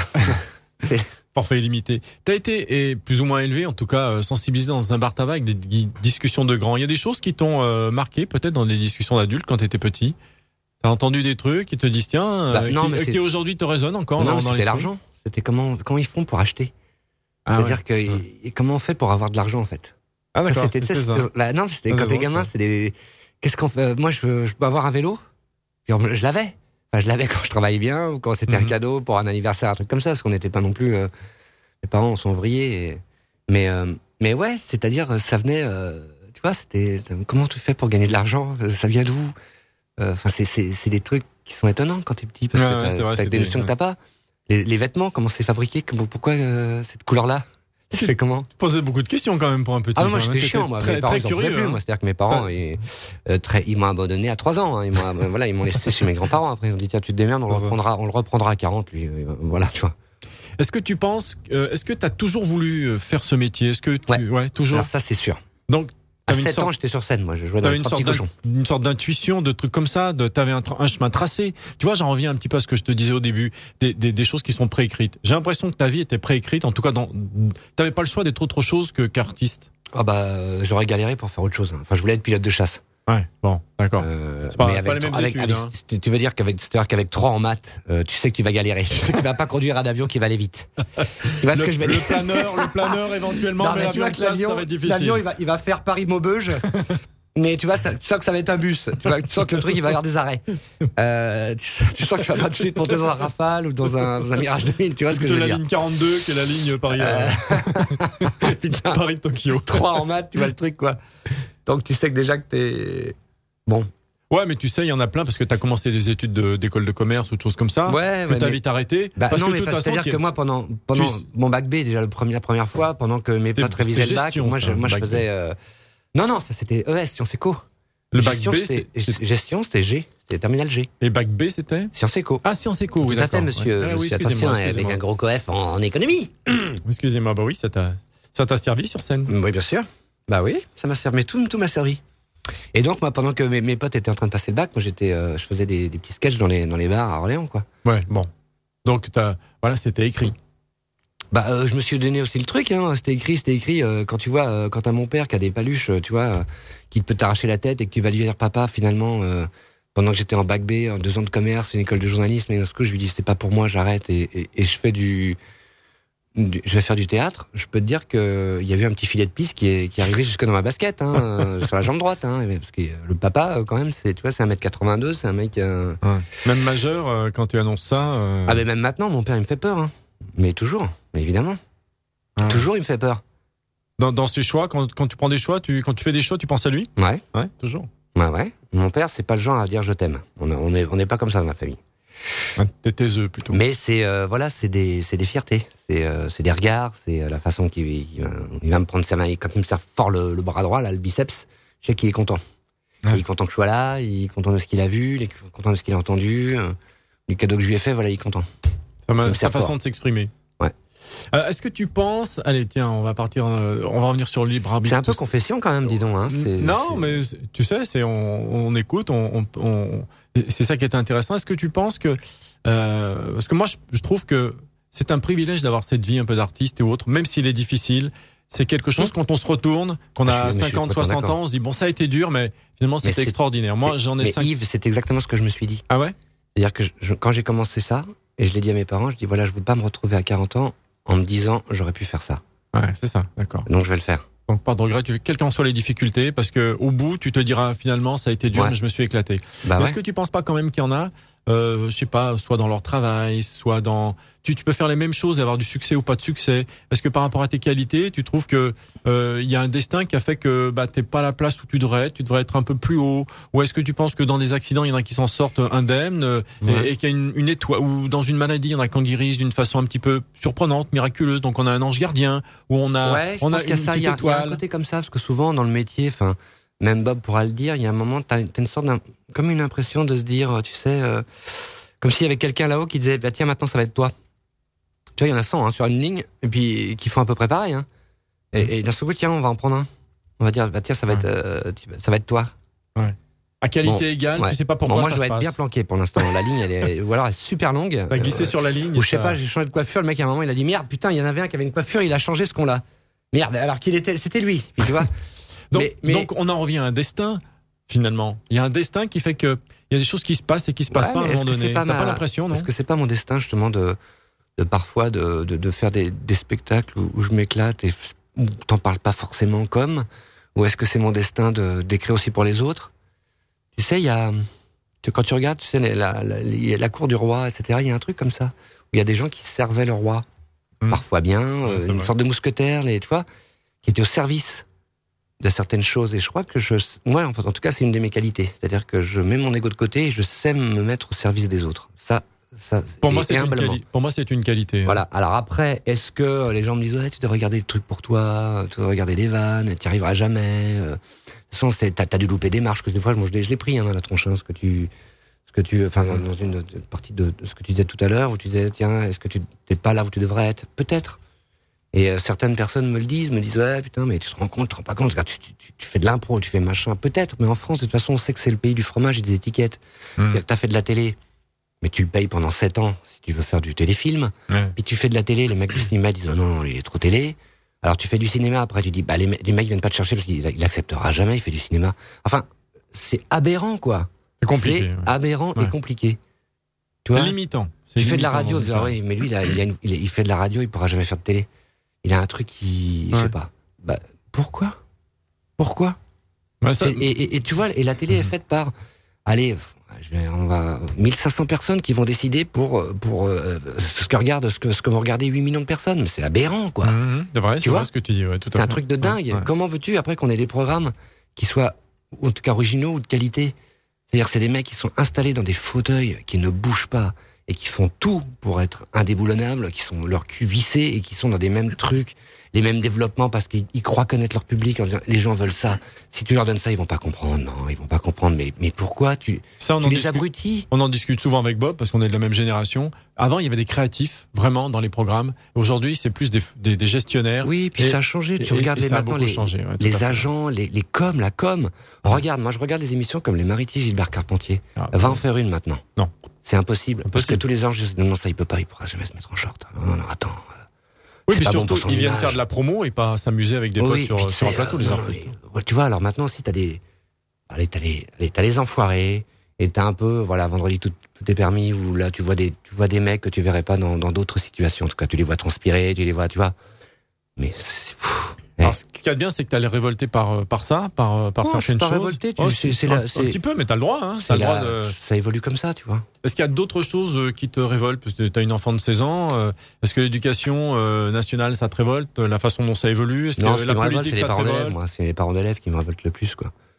Forfait illimité. T'as été plus ou moins élevé, en tout cas sensibilisé dans un bar tabac avec des discussions de grands. Il y a des choses qui t'ont marqué, peut-être dans des discussions d'adultes quand t'étais petit. T'as entendu des trucs qui te disent tiens, qui aujourd'hui te résonnent encore non, dans c'était l'argent. C'était comment ils font pour acheter. C'est-à-dire que comment on fait pour avoir de l'argent, en fait. Ah d'accord. C'était quand t'es gamin, c'est des... Qu'est-ce qu'on fait? Moi, je peux avoir un vélo. Je l'avais. Enfin, je l'avais quand je travaillais bien ou quand c'était un cadeau pour un anniversaire, un truc comme ça, parce qu'on n'était pas non plus... mes parents sont ouvriers. Mais ouais, c'est-à-dire, ça venait... tu vois, c'était... Comment tu fais pour gagner de l'argent? Ça vient d'où? Enfin, c'est des trucs qui sont étonnants quand t'es petit, parce que t'as des notions que t'as pas. Les vêtements, comment c'est fabriqué? Pourquoi cette couleur-là? Tu fais comment? Tu posais beaucoup de questions quand même pour un petit. Ah non, moi j'étais chiant, moi. Mes parents ils en pouvaient plus, moi. C'est-à-dire que mes parents, ils m'ont abandonné à 3 ans. Hein. Ils m'ont laissé chez mes grands-parents. Après, ils ont dit tiens, tu te démerdes, on le reprendra à 40, lui. Voilà, tu vois. Est-ce que tu penses, est-ce que t'as toujours voulu faire ce métier? Est-ce que ouais, toujours. Alors ça, c'est sûr. Donc à 7 ans, j'étais sur scène, moi, je jouais dans les 3 petits cochons. Une sorte d'intuition, de trucs comme ça, t'avais un chemin tracé. Tu vois, j'en reviens un petit peu à ce que je te disais au début, des choses qui sont préécrites. J'ai l'impression que ta vie était préécrite, en tout cas, t'avais pas le choix d'être autre chose qu'artiste. Ah bah, j'aurais galéré pour faire autre chose. Enfin, je voulais être pilote de chasse. Ouais, bon, d'accord. C'est pas les mêmes études. Tu veux dire qu'avec 3 en maths, tu sais que tu vas galérer. Tu vas pas conduire un avion qui va aller vite. Tu vois ce que je veux dire? Le planeur éventument, non, mais l'avion de chasse, ça va être difficile. L'avion, il va faire Paris-Maubeuge. Mais tu vois, tu sens que ça va être un bus. Tu sens que le truc, il va y avoir des arrêts. Tu sens que tu vas pas tout de suite monter dans un Rafale ou dans un Mirage 2000. Tu vois ce que je veux dire? La ligne 42, qui est la ligne Paris-Tokyo. 3 en maths, tu vois le truc, quoi. Donc tu sais que déjà que t'es... Bon. Ouais, mais tu sais, il y en a plein parce que t'as commencé des études d'école de commerce ou de choses comme ça. Ouais, que t'as vite arrêté. Bah, parce non, que c'est-à-dire que moi, pendant mon bac B, déjà la première fois, pendant que mes potes révisaient le bac, moi je faisais... Non, ça c'était ES, Sciences Éco. Le bac B, gestion, c'était G. C'était terminal G. Et bac B, c'était Sciences Éco. Ah, Sciences Éco, oui, tout à fait, monsieur. Ouais. Monsieur, attention, avec un gros coef en économie. Excusez-moi, bah oui, ça t'a servi sur scène. Oui, bien sûr. Bah oui, ça m'a servi, mais tout m'a servi. Et donc, moi, pendant que mes potes étaient en train de passer le bac, moi, je faisais des petits sketchs dans les bars à Orléans, quoi. Ouais, bon. Donc, c'était écrit. Bah, je me suis donné aussi le truc, hein. C'était écrit, quand tu vois, quand t'as mon père qui a des paluches, tu vois, qui peut t'arracher la tête et que tu vas lui dire, papa, finalement, pendant que j'étais en bac B, en 2 ans de commerce, une école de journalisme, et dans ce coup, je lui dis, c'est pas pour moi, j'arrête, et je vais faire du théâtre. Je peux te dire que il y a eu un petit filet de pisse qui est arrivé jusque dans ma basket, hein, sur la jambe droite, hein, parce que le papa, quand même, c'est 1m82, c'est un mec. Ouais. Même majeur, quand tu annonces ça. Ah mais même maintenant, mon père, il me fait peur, hein. Mais toujours, mais évidemment. Ouais. Toujours, il me fait peur. Dans ces choix, quand tu prends des choix, quand tu fais des choix, tu penses à lui? Ouais. Ouais, toujours. Ouais. Mon père, c'est pas le genre à dire je t'aime. On n'est pas comme ça dans ma famille. T'es taiseux plutôt. Mais c'est des fiertés, c'est des regards, c'est la façon qu'il va me prendre sa main. Quand il me serre fort le bras droit, là, le biceps, je sais qu'il est content. Ouais. Il est content que je sois là, il est content de ce qu'il a vu, il est content de ce qu'il a entendu. Du cadeau que je lui ai fait, voilà, il est content. Sa façon de s'exprimer. Ouais. Est-ce que tu penses... Allez, tiens, on va revenir sur le libre arbitre. C'est un peu confession quand même, dis donc. Hein. Mais tu sais, on écoute, c'est ça qui est intéressant. Est-ce que tu penses que... parce que moi, je trouve que c'est un privilège d'avoir cette vie un peu d'artiste et autres, même s'il est difficile. C'est quelque chose, quand on se retourne, qu'on a 50, 60 ans, on se dit, bon, ça a été dur, mais finalement, c'était extraordinaire. Moi, j'en ai 5... Yves, c'est exactement ce que je me suis dit. Ah ouais? C'est-à-dire que quand j'ai commencé ça, et je l'ai dit à mes parents, je dis, voilà, je veux pas me retrouver à 40 ans en me disant, j'aurais pu faire ça. Ouais, c'est ça, d'accord. Donc, je vais le faire. Donc, pas de regret, quelles qu'en soient les difficultés, parce que au bout, tu te diras, finalement, ça a été dur, mais je me suis éclaté. Est-ce que tu penses pas quand même qu'il y en a, je sais pas, soit dans leur travail, soit dans... Tu peux faire les mêmes choses et avoir du succès ou pas de succès. Est-ce que par rapport à tes qualités, tu trouves que y a un destin qui a fait que t'es pas à la place où tu devrais être un peu plus haut? Ou est-ce que tu penses que dans des accidents, il y en a qui s'en sortent indemnes et qu'il y a une étoile, ou dans une maladie, il y en a qui en guérissent d'une façon un petit peu surprenante, miraculeuse. Donc on a un ange gardien, ou on a une petite étoile. Il y a un côté comme ça, parce que souvent dans le métier, même Bob pourra le dire, il y a un moment, t'as une sorte comme une impression de se dire, tu sais, comme s'il y avait quelqu'un là-haut qui disait, tiens, maintenant ça va être toi. Tu vois, il y en a 100 sur une ligne, et puis qui font à peu près pareil. Hein. Et d'un seul coup, tiens, on va en prendre un. On va dire, tiens, ça va être toi. Ouais. À qualité égale, tu sais pas pourquoi moi, ça je dois se être passe. bien planqué pour l'instant. La ligne, elle est super longue. T'as glissé sur la ligne. Ou je sais pas, j'ai changé de coiffure. Le mec, à un moment, il a dit, merde, putain, il y en avait un qui avait une coiffure, il a changé ce qu'on-là. Merde, alors c'était lui. Puis, tu vois. Donc, on en revient à un destin, finalement. Il y a un destin qui fait que il y a des choses qui se passent et qui se passent pas à un moment donné. T'as pas l'impression, non? Est-ce que c'est pas mon destin, justement, de parfois de faire des spectacles où je m'éclate et où t'en parles pas forcément comme, ou est-ce que c'est mon destin d'écrire aussi pour les autres? Tu sais, quand tu regardes, tu sais, la cour du roi, etc., il y a un truc comme ça, où il y a des gens qui servaient le roi, parfois bien, une sorte de mousquetaire, tu vois, qui étaient au service de certaines choses, et je crois que moi, en tout cas, c'est une de mes qualités, c'est-à-dire que je mets mon ego de côté et je sais me mettre au service des autres. Ça, pour moi, c'est une qualité. Voilà. Alors après, est-ce que les gens me disent, ouais, tu devrais regarder des trucs pour toi, tu devrais regarder des vannes, tu n'y arriveras jamais. De toute façon, t'as dû louper des marches, parce que des fois, je l'ai pris, dans la tronche, dans une partie de ce que tu disais tout à l'heure, où tu disais, tiens, est-ce que tu t'es pas là où tu devrais être? Peut-être. Et certaines personnes me disent, ouais, putain, mais tu te rends pas compte, tu fais de l'impro, tu fais machin. Peut-être, mais en France, de toute façon, on sait que c'est le pays du fromage et des étiquettes. C'est-à-dire que t'as fait de la télé, mais tu le payes pendant 7 ans si tu veux faire du téléfilm. Puis tu fais de la télé, les mecs du cinéma disent, non, il est trop télé. Alors tu fais du cinéma, après tu dis, les mecs viennent pas te chercher parce qu'il acceptera jamais, il fait du cinéma. Enfin, c'est aberrant, quoi. C'est compliqué. C'est aberrant et compliqué. Tu vois? Limitant. Tu fais de la radio, oui, mais lui, il fait de la radio, il pourra jamais faire de télé. Il a un truc qui, je sais pas. Pourquoi? Et tu vois, et la télé est faite par, on va 1500 personnes qui vont décider pour ce que vont regarder 8 millions de personnes. Mais c'est aberrant, quoi. C'est vrai, tu vois ce que tu dis, tout à fait. C'est un truc de dingue. Ouais. Comment veux-tu après qu'on ait des programmes qui soient en tout cas originaux ou de qualité? C'est-à-dire, c'est des mecs qui sont installés dans des fauteuils qui ne bougent pas et qui font tout pour être indéboulonnables, qui sont leur cul vissé et qui sont dans des mêmes trucs, les mêmes développements parce qu'ils croient connaître leur public en disant les gens veulent ça. Si tu leur donnes ça, ils vont pas comprendre. Non, ils vont pas comprendre. Mais pourquoi tu les abrutis? On en discute souvent avec Bob parce qu'on est de la même génération. Avant, il y avait des créatifs vraiment dans les programmes. Aujourd'hui, c'est plus des gestionnaires. Oui, puis ça a changé. Tu regardes maintenant les agents, les coms, la com. Regarde, moi je regarde des émissions comme les Maritis Gilbert Carpentier. Va en faire une maintenant. Non. C'est impossible. Parce que tous les ans, je dis, non, ça, il pourra jamais se mettre en short. Non, attends. Oui, puis surtout, ils viennent faire de la promo et pas s'amuser avec des potes sur un plateau, les artistes. Tu vois, alors maintenant aussi, t'as les enfoirés, et t'as un peu, vendredi, tout est permis, où là, tu vois des mecs que tu verrais pas dans d'autres situations. En tout cas, tu les vois transpirer, tu vois. Mais, alors, ce qu'il y a de bien, c'est que t'as les révolté par ça, par certaines choses. Révolté, un petit peu, mais t'as le droit, hein. T'as le droit de... Ça évolue comme ça, tu vois. Est-ce qu'il y a d'autres choses qui te révoltent? Parce que t'as une enfant de 16 ans. Est-ce que l'éducation nationale, ça te révolte? La façon dont ça évolue? Est-ce non, que la politique, c'est les parents d'élèves, moi. C'est les parents d'élèves qui me révoltent le plus, quoi.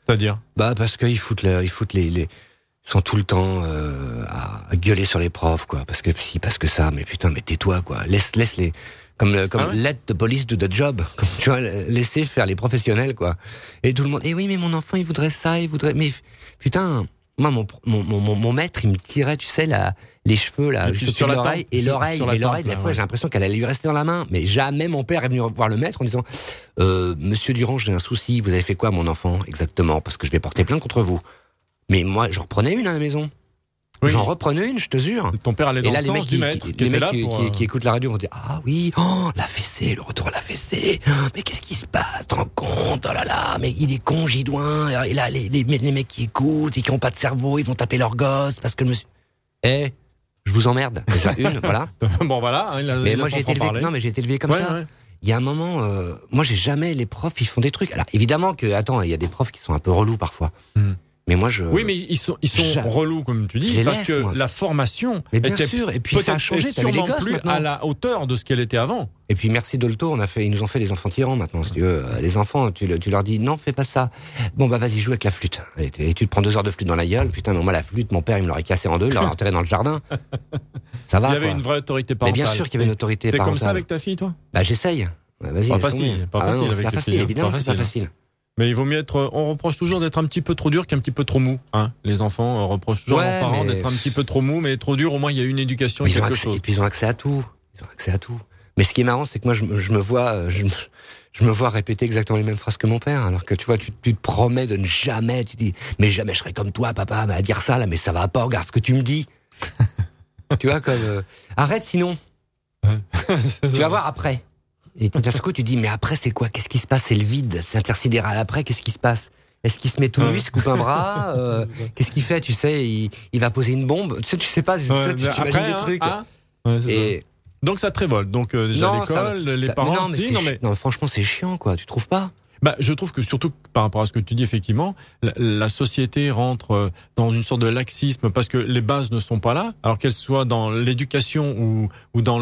C'est-à-dire? Bah parce qu'ils foutent ils sont tout le temps à gueuler sur les profs, quoi. Parce que si, parce que ça. Mais putain, mais tais-toi, quoi. Laisse les let the police do the job. Comme, tu vois, laisser faire les professionnels, quoi. Et tout le monde. Et oui, mais mon enfant, il voudrait ça, il voudrait. Mais putain, moi, mon maître, il me tirait, tu sais, les cheveux là, juste sur l'oreille et l'oreille. Mais l'oreille, des fois, j'ai l'impression qu'elle allait lui rester dans la main. Mais jamais mon père est venu voir le maître en disant Monsieur Durand, j'ai un souci. Vous avez fait quoi, mon enfant, exactement? Parce que je vais porter plainte contre vous. Mais moi, j'en reprenais une à la maison. Oui. J'en reprenais une, je te jure. Ton père allait dans le sens du maître. Les mecs qui écoutent la radio vont dire ah oui, la fessée, le retour à la fessée. Mais qu'est-ce qui se passe? Te rends compte? Oh là là, mais il est con, Gidouin. Et là, les mecs qui écoutent et qui ont pas de cerveau, ils vont taper leur gosse parce que le monsieur. Je vous emmerde. Déjà une, voilà. Bon voilà. Mais moi j'ai été élevé. Non, mais j'ai été élevé comme ça. Ouais. Il y a un moment, moi j'ai jamais les profs, ils font des trucs. Alors évidemment que, attends, il y a des profs qui sont un peu relous parfois. Mais moi Oui, mais ils sont relous, comme tu dis, parce que la formation était sûr. Et puis ça a changé, sûrement les gosses, plus maintenant. à la hauteur de ce qu'elle était avant. Et puis merci Dolto, ils nous ont fait des enfants tyrans maintenant, si tu veux. Les enfants, tu leur dis non, fais pas ça. Bon bah vas-y, joue avec la flûte. Et tu te prends 2 heures de flûte dans la gueule. Putain, mais moi la flûte, mon père il me l'aurait cassé en 2, il l'aurait enterré dans le jardin. Ça va. Il y avait une vraie autorité parentale. Mais bien sûr qu'il y avait une autorité parentale. T'es comme ça avec ta fille, toi? Bah j'essaye. Vas-y. Pas facile avec ta fille. Évidemment, c'est pas facile. Mais il vaut mieux on reproche toujours d'être un petit peu trop dur qu'un petit peu trop mou, hein. Les enfants reprochent toujours à leurs parents d'être un petit peu trop mou, mais trop dur, au moins il y a une éducation et quelque chose. Et puis ils ont accès à tout. Mais ce qui est marrant, c'est que moi, je me vois répéter exactement les mêmes phrases que mon père, alors que tu vois, tu te promets de ne jamais, tu dis, mais jamais je serai comme toi, papa, mais à dire ça, là, mais ça va pas, regarde ce que tu me dis. Tu vois, comme, arrête sinon. Tu vas voir après. Et tout à coup, tu dis, mais après, c'est quoi? Qu'est-ce qui se passe? C'est le vide, c'est intersidéral. Après, qu'est-ce qui se passe? Est-ce qu'il se met tout nu, il se coupe un bras? Qu'est-ce qu'il fait? Tu sais, il va poser une bombe. Tu sais pas, tu imagines des trucs. Et donc ça te révolte. Donc déjà l'école, les parents. Non, franchement, c'est chiant, quoi. Tu trouves pas? Bah, je trouve que surtout par rapport à ce que tu dis, effectivement, la société rentre dans une sorte de laxisme parce que les bases ne sont pas là, alors qu'elles soient dans l'éducation ou dans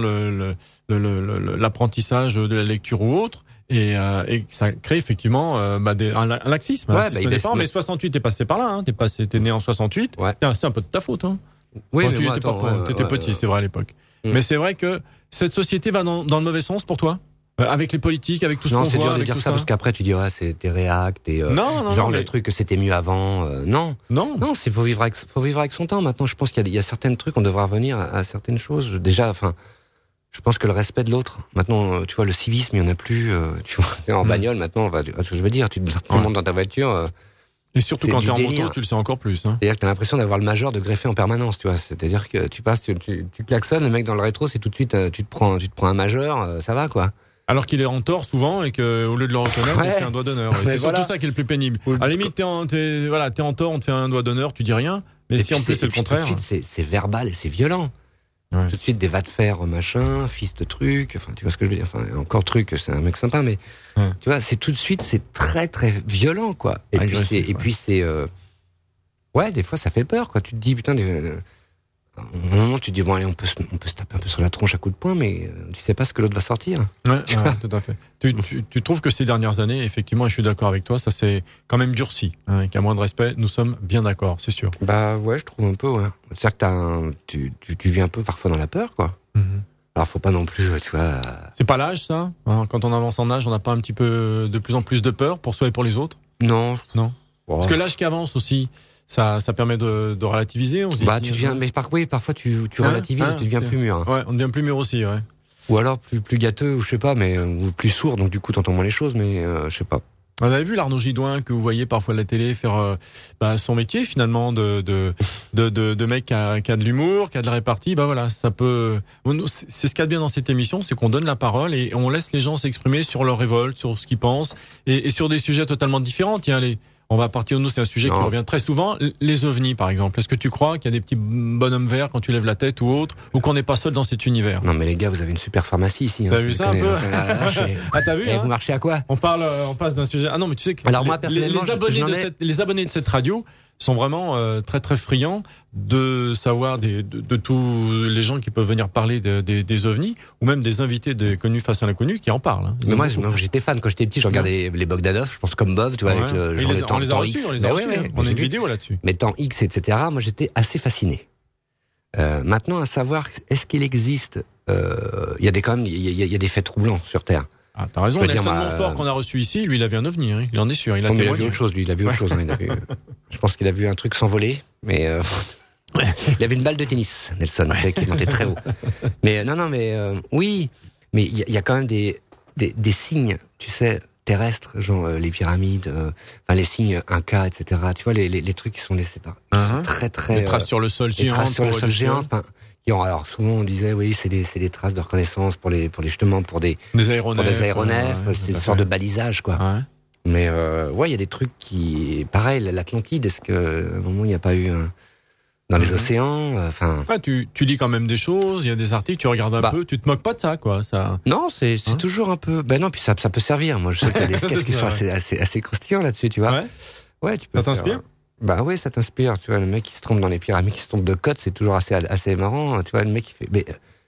l'apprentissage de la lecture ou autre, et ça crée effectivement un laxisme. Mais 68, t'es passé par là, hein, t'es né en 68, c'est un peu de ta faute, hein. Oui, mais t'étais petit, c'est vrai à l'époque. Mais c'est vrai que cette société va dans le mauvais sens pour toi? Avec les politiques, avec tout ce qu'on voit, c'est dur de avec dire tout ça parce qu'après tu dis t'es réac, non, le truc que c'était mieux avant. Non, faut vivre avec son temps. Maintenant, je pense qu'il y a certains trucs on devrait revenir à certaines choses. Déjà, je pense que le respect de l'autre. Maintenant, tu vois, le civisme, il y en a plus. Tu vois, en bagnole maintenant, ce que je veux dire, tu montes dans ta voiture. Et surtout quand t'es en moto, tu le sais encore plus. Hein. C'est-à-dire que t'as l'impression d'avoir le majeur de greffer en permanence, tu vois. C'est-à-dire que tu passes, tu klaxonnes, le mec dans le rétro, c'est tout de suite, tu te prends un majeur, ça va quoi. Alors qu'il est en tort souvent et que au lieu de le reconnaître, on te fait un doigt d'honneur. C'est surtout ça qui est le plus pénible. À la limite, t'es en tort, on te fait un doigt d'honneur, tu dis rien. Mais si en plus c'est le contraire. Tout de suite, c'est verbal et c'est violent. Ouais. Tout de suite des va de faire machin, fils de truc. Enfin, tu vois ce que je veux dire. Enfin, encore truc, c'est un mec sympa, mais tu vois, c'est tout de suite, c'est très très violent quoi. Et puis c'est, ouais, des fois ça fait peur quoi. Tu te dis putain. À un moment, tu te dis bon allez, on peut se taper un peu sur la tronche à coups de poing, mais tu sais pas ce que l'autre va sortir. Ouais, tout à fait. Tu trouves que ces dernières années, effectivement, et je suis d'accord avec toi, ça s'est quand même durci, hein, qu'à moins de respect, nous sommes bien d'accord, c'est sûr. Bah ouais, je trouve un peu. Ouais. C'est-à-dire que tu vis un peu parfois dans la peur, quoi. Alors faut pas non plus, tu vois. C'est pas l'âge, ça, hein, quand on avance en âge, on n'a pas un petit peu de plus en plus de peur pour soi et pour les autres? Non. Oh. Parce que l'âge qui avance aussi. Ça permet de relativiser, on se dit. Tu deviens, mais parfois tu relativises et tu deviens plus mûr. Ouais, on devient plus mûr aussi, ouais. Ou alors plus gâteux, ou je sais pas, mais ou plus sourd, donc du coup t'entends moins les choses, mais je sais pas. On avait vu l'Arnaud Gidouin que vous voyez parfois à la télé faire son métier finalement de mec qui a de l'humour, qui a de la répartie. Bah voilà, ça peut. C'est ce qu'il y a de bien dans cette émission, c'est qu'on donne la parole et on laisse les gens s'exprimer sur leur révolte, sur ce qu'ils pensent et sur des sujets totalement différents. Tiens, on va partir de nous, c'est un sujet qui revient très souvent. Les ovnis, par exemple. Est-ce que tu crois qu'il y a des petits bonhommes verts quand tu lèves la tête ou autre, ou qu'on n'est pas seul dans cet univers? Non, mais les gars, vous avez une super pharmacie ici. T'as vu ça un peu? T'as vu, hein? Vous marchez à quoi? On passe d'un sujet. Ah non, mais tu sais que alors moi, personnellement, les abonnés de cette radio sont vraiment très très friands de savoir de tous les gens qui peuvent venir parler des ovnis, ou même des invités des connus face à l'inconnu qui en parlent. Hein. Mais moi, j'étais fan quand j'étais petit, je regardais les Bogdanov, je pense comme Bob, tu vois, avec le genre on les a temps reçus, X. on les a reçus, on a une vidéo là-dessus. Mais temps X, etc. Moi, j'étais assez fasciné. Maintenant, à savoir, est-ce qu'il existe il y a des faits troublants sur Terre. Ah, t'as raison. Nelson Montfort qu'on a reçu ici, lui, il avait un ovni, hein. Il en est sûr. Il a vu autre chose, lui. Il a vu autre chose. Hein. Je pense qu'il a vu un truc s'envoler, mais il avait une balle de tennis, Nelson, qui montait très haut. Mais oui, mais il y a quand même des signes, tu sais, terrestres, genre les pyramides, les signes Inca, etc. Tu vois, les trucs qui sont laissés par, très très. Les traces sur le sol géant. Traces sur le sol géant. Alors souvent on disait oui c'est des traces de reconnaissance pour des aéronefs, c'est une sorte de balisage quoi. Ouais. Mais il y a des trucs qui pareil, l'Atlantide, est-ce que à un moment il n'y a pas eu dans les océans tu lis quand même des choses, il y a des articles, tu regardes un peu, tu te moques pas de ça quoi, ça. Non, c'est toujours un peu non, puis ça peut servir. Moi je sais qu'il y a des sketchs qui sont assez croustillants là-dessus, tu vois. Ouais, tu peux. Ça t'inspire? Bah oui, ça t'inspire, tu vois, le mec qui se trompe dans les pyramides, qui se trompe de côte, c'est toujours assez marrant, tu vois, le mec qui fait, mais,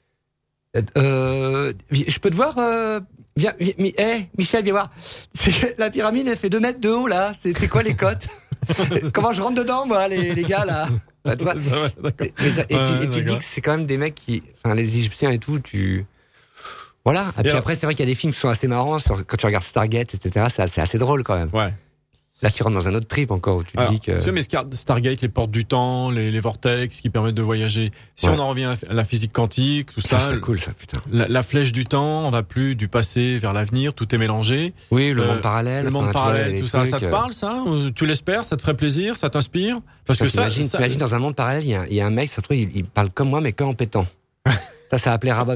je peux te voir, viens, Michel, viens voir, la pyramide, elle fait 2 mètres de haut, là, c'est quoi les côtes? Comment je rentre dedans, moi, les gars, là? Bah, tu vois, et tu dis que c'est quand même des mecs les Égyptiens et tout, voilà. Et puis après, c'est vrai qu'il y a des films qui sont assez marrants, quand tu regardes Stargate, etc., c'est assez drôle, quand même. Ouais. Là, tu rentres dans un autre trip encore où tu te dis que. Tu sais, mais Stargate, les portes du temps, les vortex qui permettent de voyager. Si on en revient à la physique quantique, tout ça. C'est cool, ça, putain. La flèche du temps, on va plus du passé vers l'avenir, tout est mélangé. Oui, le monde parallèle. Le monde parallèle, tout ça. Ça te parle, ça? Tu l'espères? Ça te ferait plaisir? Ça t'inspire? Parce que t'imagines dans un monde parallèle, il y a un mec, ça se trouve, il parle comme moi, mais qu'en pétant. Ça appelait Rabat.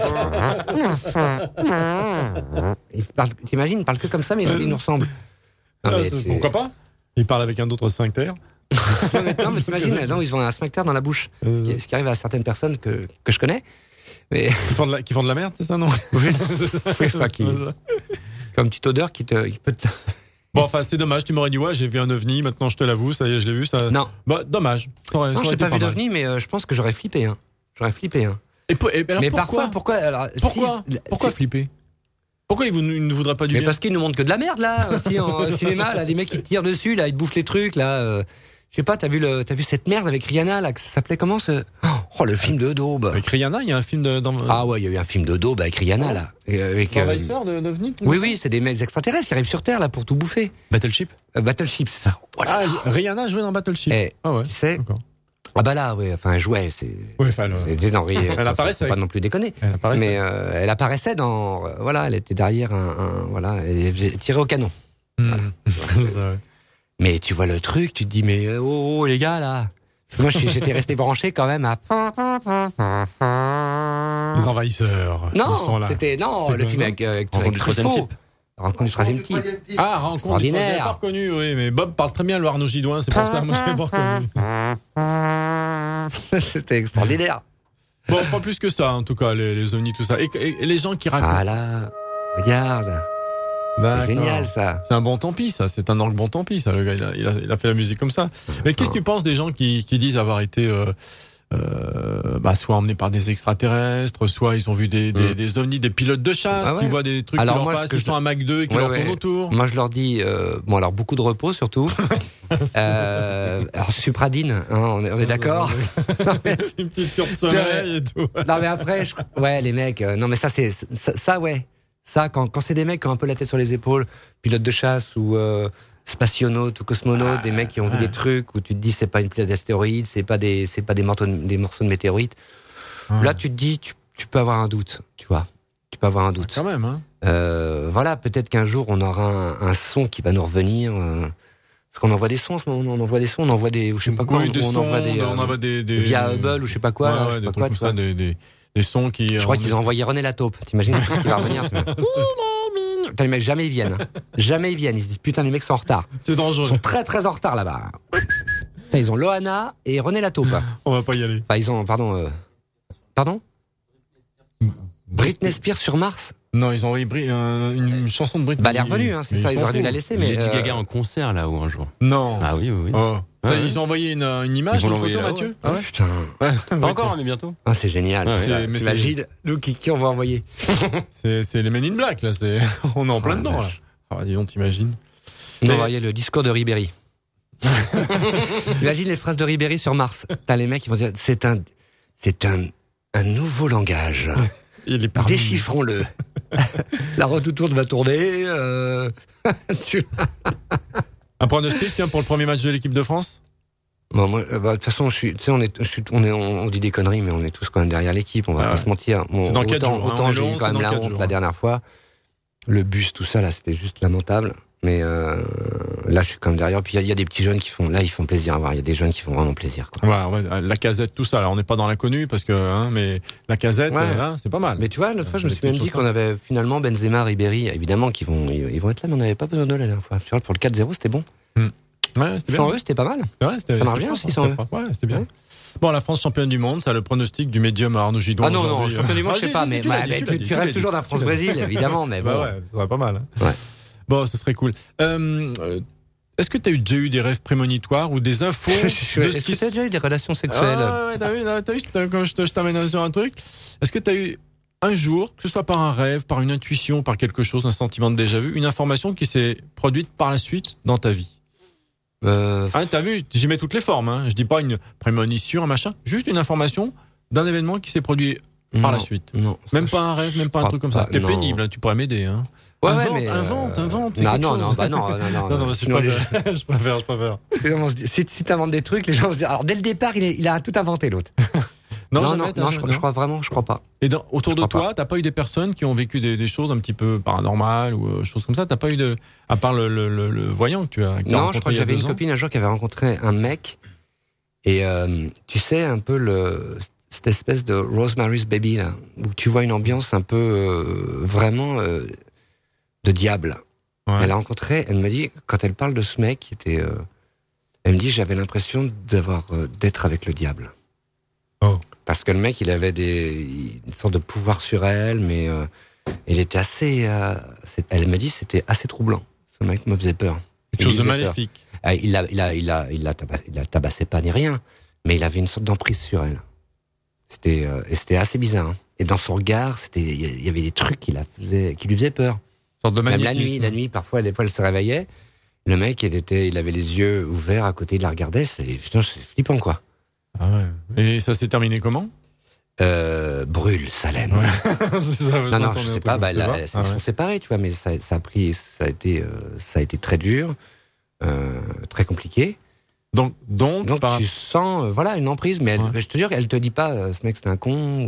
T'imagines, il parle que comme ça, mais il nous ressemble. Pourquoi pas? Il parle avec un autre sphincter. non, mais t'imagines, ils ont un sphincter dans la bouche. Ce qui arrive à certaines personnes que je connais. Mais... Qui font de la merde, c'est ça, non? Oui, comme petite odeur qui peut te... Bon, c'est dommage, tu m'aurais dit, ouais, j'ai vu un ovni, maintenant je te l'avoue, ça y est, je l'ai vu, ça. Non. Bah, dommage. Non, j'ai pas vu d'ovni, mais je pense que j'aurais flippé, hein. Mais pourquoi pourquoi flipper? Pourquoi il ne voudrait pas du bien? Mais parce qu'il nous montre que de la merde là, aussi en cinéma, là, les mecs ils tirent dessus, là, ils te bouffent les trucs, là. Je sais pas, t'as vu cette merde avec Rihanna là, que ça s'appelait comment ce? Oh, le film de Daube. Avec Rihanna, il y a un film Ah ouais, il y a eu un film de Daube avec Rihanna là. Avec Envahisseur d'OVNI. Oui, c'est des mecs extraterrestres qui arrivent sur Terre là pour tout bouffer. Battleship. Battleship, c'est ça. Voilà. Rihanna jouait dans Battleship. Ah ouais. Tu sais. D'accord. Ah bah là, ouais, jouait, c'est. Oui, elle apparaissait. Faut pas non plus déconner. Elle apparaissait. Mais elle apparaissait dans, elle était derrière elle tirait au canon. Voilà. Ça, ouais. Mais tu vois le truc, tu te dis mais les gars là. Parce que moi j'étais resté branché quand même à. Les envahisseurs. Non, c'était le film avec du troisième type. Rencontre du troisième type. Ah, rencontre du troisième, j'ai pas reconnu, oui, mais Bob parle très bien le Arnaud Gidouin, c'est pour ça, moi je l'ai pas reconnu. C'était extraordinaire. Bon, pas plus que ça, en tout cas, les ovnis, tout ça. Et les gens qui racontent. Ah là, regarde. C'est génial, ça. C'est un bon tant pis, ça. C'est un orgue bon tant pis, ça. Le gars, il a fait la musique comme ça. Mais qu'est-ce que tu penses des gens qui disent avoir été, soit emmenés par des extraterrestres, soit ils ont vu des ovnis, des pilotes de chasse qui voient des trucs qui leur passent, ils sont à Mach 2 et qui leur tournent autour. Moi je leur dis, alors beaucoup de repos surtout. Alors supradine, hein, on est d'accord. Une petite cure de soleil et tout. Non mais après, les mecs, non mais ça c'est ça ouais. Ça quand c'est des mecs qui ont un peu la tête sur les épaules, pilotes de chasse ou spationautes ou cosmonautes, des mecs qui ont vu des trucs où tu te dis c'est pas une pluie d'astéroïdes, c'est pas des morceaux de météorites. Là tu te dis tu peux avoir un doute, tu vois. Tu peux avoir un doute. Quand même, hein. Peut-être qu'un jour on aura un son qui va nous revenir. Parce qu'on envoie des sons, on envoie des sons, on envoie des, ou je sais pas quoi, on envoie des via Hubble ou je sais pas quoi, je sais pas quoi, tout ça, des sons qui. Je crois qu'ils ont envoyé René Lataupe. T'imagines ce qui va revenir? Putain, les mecs, jamais ils viennent. Jamais ils viennent. Ils se disent, putain, les mecs sont en retard. C'est dangereux. Ils sont très très en retard là-bas. Putain, ils ont Loana et René Lataupe. On va pas y aller. Enfin, ils ont, pardon. Britney Spears sur Mars? Non, ils ont envoyé une chanson de Britney. Bah, elle est revenue, hein, c'est ça, ils auraient dû la laisser, mais. Lady Gaga en concert, là-haut, un jour. Non. Ah oui. Oh. Ils ont envoyé une image, Ils vont une l'envoyer photo, là, Mathieu. Ah ouais, putain. Pas encore, hein, mais bientôt. Ah, c'est génial. Ouais, mais T'imagines, nous, qui on va envoyer? C'est les Men in Black, là. On est en plein dedans, là. Ah, dis donc, t'imagines. On va envoyer le discours de Ribéry. Imagine les phrases de Ribéry sur Mars. T'as les mecs qui vont dire, c'est un nouveau langage. Il est parmi. Déchiffrons-le. La roue tout tourne va tourner. Un pronostic, tiens, pour le premier match de l'équipe de France? Bon, moi, de toute façon, on dit des conneries, mais on est tous quand même derrière l'équipe. On va pas se mentir. Bon, c'est dans 4 jours. Autant j'ai eu quand même la honte la dernière fois. Le bus, tout ça, là, c'était juste lamentable. Mais là, je suis quand même derrière. Puis il y a des petits jeunes qui font plaisir à voir. Il y a des jeunes qui font vraiment plaisir, quoi. Ouais, la Casette, tout ça. Alors, on n'est pas dans l'inconnu parce que, mais la Casette, c'est pas mal. Mais tu vois, l'autre fois, je me suis même dit qu'on avait finalement Benzema, Ribéry, évidemment, ils vont être là, mais on n'avait pas besoin d'eux la dernière fois. Tu vois, pour le 4-0, c'était bon. Ouais, c'était bien. Sans eux, c'était pas mal. Ouais, ça marche bien aussi sans eux. Ouais, c'était bien. Ouais. Bon, la France championne du monde, ça a le pronostic du médium à Arnaud Gidon. Ah non, championne du monde, je sais pas, mais tu rêves toujours d'un France-Brésil, évidemment, mais bon. Bah ouais, ça serait pas mal. Ouais. Bon, ce serait cool. Est-ce que tu as déjà eu des rêves prémonitoires ou des infos Est-ce que tu as déjà eu des relations sexuelles? Ouais, t'as vu, quand je t'amène sur un truc. Est-ce que tu as eu un jour, que ce soit par un rêve, par une intuition, par quelque chose, un sentiment de déjà vu, une information qui s'est produite par la suite dans ta vie? T'as vu, j'y mets toutes les formes. Hein. Je dis pas une prémonition, un machin, juste une information d'un événement qui s'est produit par la suite. Non, même pas un rêve, même pas un truc comme ça. T'es pénible, hein, tu pourrais m'aider. Hein. Invente. Non, je préfère. Si t'inventes des trucs, les gens vont se dire. Alors dès le départ, il a tout inventé l'autre. Je crois vraiment, je crois pas. Et autour de toi, t'as pas eu des personnes qui ont vécu des choses un petit peu paranormales ou choses comme ça? T'as pas eu à part le voyant que tu as? Non, je crois que j'avais une copine un jour qui avait rencontré un mec et tu sais un peu cette espèce de Rosemary's Baby là, où tu vois une ambiance un peu vraiment de diable. Ouais. Elle a rencontré, elle me dit quand elle parle de ce mec qui était, elle me dit j'avais l'impression d'être avec le diable. Oh. Parce que le mec, il avait une sorte de pouvoir sur elle, mais il était assez. Elle me dit, c'était assez troublant. Ce mec me faisait peur. Quelque chose de maléfique. Il la tabassait pas ni rien, mais il avait une sorte d'emprise sur elle. C'était assez bizarre. Hein. Et dans son regard, il y avait des trucs qui lui faisaient peur. Une sorte de magnétisme. Même la nuit, parfois, des fois, elle se réveillait. Le mec, il avait les yeux ouverts à côté, il la regardait. C'est flippant, quoi. Ah ouais. Et ça s'est terminé comment? Brûle, Salem. Ouais. C'est ça, non, je sais pas. Ils se sont séparés, tu vois, mais ça a été très dur, très compliqué. Donc tu sens, une emprise, mais je te jure, elle te dit pas, ce mec c'est un con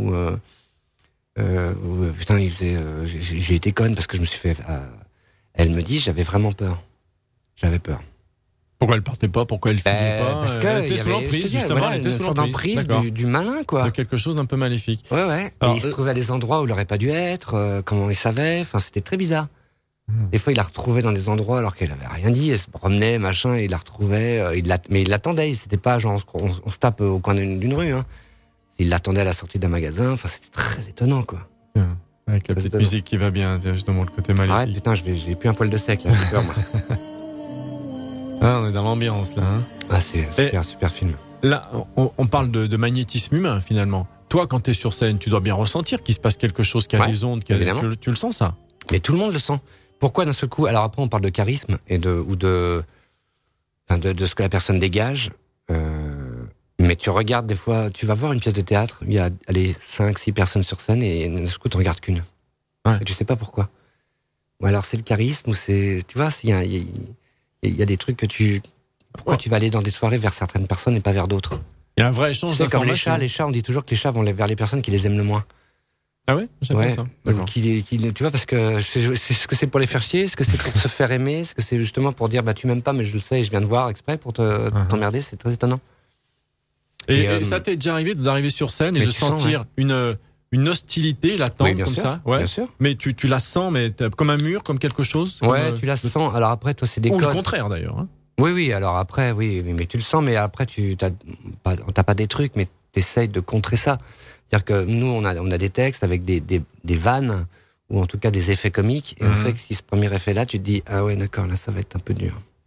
ou putain, j'ai été conne parce que je me suis fait. Elle me dit, j'avais vraiment peur. J'avais peur. Pourquoi elle partait pas? Pourquoi elle filait pas? Parce que elle était sous l'emprise, justement. Elle était sous l'emprise du malin, quoi. De quelque chose d'un peu maléfique. Ouais. Alors, et il se trouvait à des endroits où il aurait pas dû être, comment il savait. Enfin, c'était très bizarre. Des fois, il la retrouvait dans des endroits alors qu'elle avait rien dit. Elle se promenait, machin, et il la retrouvait. Mais il l'attendait. C'était pas genre on se tape au coin d'une rue. Hein. Il l'attendait à la sortie d'un magasin. Enfin, c'était très étonnant, quoi. Avec la petite musique qui va bien, justement, le côté maléfique. Arrête, putain, j'ai plus un poil de sec, là. J'ai peur, moi. Ah, on est dans l'ambiance, là. Hein. Ah, c'est super film. Là, on parle de magnétisme humain, finalement. Toi, quand t'es sur scène, tu dois bien ressentir qu'il se passe quelque chose, qu'il y a des ondes, tu le sens, ça? Mais tout le monde le sent. Pourquoi d'un seul coup? Alors après, on parle de charisme et de ce que la personne dégage. Mais tu regardes des fois, tu vas voir une pièce de théâtre, il y a 5-6 personnes sur scène et d'un seul coup, tu regardes qu'une. Ouais. Et tu sais pas pourquoi. Ou alors c'est le charisme ou c'est, tu vois, il y a des trucs que pourquoi tu vas aller dans des soirées vers certaines personnes et pas vers d'autres? Il y a un vrai échange d'informations. C'est comme les chats, on dit toujours que les chats vont vers les personnes qui les aiment le moins. Ah ouais? J'aime ça. D'accord. Tu vois, parce que c'est ce que c'est pour les faire chier, est-ce que c'est pour se faire aimer, est-ce que c'est justement pour dire, tu m'aimes pas, mais je le sais et je viens de voir exprès pour t'emmerder, c'est très étonnant. Et ça t'est déjà arrivé d'arriver sur scène et de sentir une hostilité latente comme ça? Ouais. Bien sûr. Mais tu la sens, mais comme un mur, comme quelque chose? Tu la sens. Alors après, toi, c'est des codes. Ou le contraire, d'ailleurs. Hein. Oui, alors après, oui, mais tu le sens, mais après, t'as pas des trucs, mais t'essayes de contrer ça. C'est-à-dire que nous, on a des textes avec des vannes, ou en tout cas des effets comiques, et on sait que si ce premier effet-là, tu te dis, ah ouais, d'accord, là, ça va être un peu dur.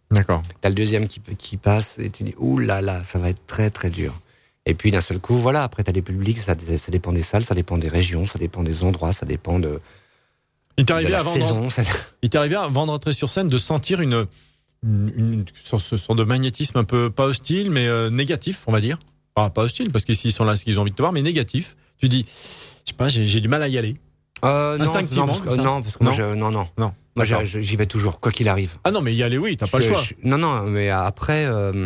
D'accord. T'as le deuxième qui passe et tu dis ouh là là, ça va être très très dur. Et puis d'un seul coup, voilà, après t'as des publics, ça dépend des salles, ça dépend des régions, ça dépend des endroits, ça dépend de la saison. Il t'est arrivé avant d'entrer sur scène de sentir une sorte de magnétisme un peu pas hostile, mais négatif, on va dire. Pas hostile, parce qu'ici ils sont là, ce qu'ils ont envie de te voir, mais négatif. Tu dis, je sais pas, j'ai du mal à y aller. Instinctivement. Non, parce que moi, non. Moi, j'y vais toujours, quoi qu'il arrive. Ah non, mais y aller, oui, t'as pas le choix. Non, mais après,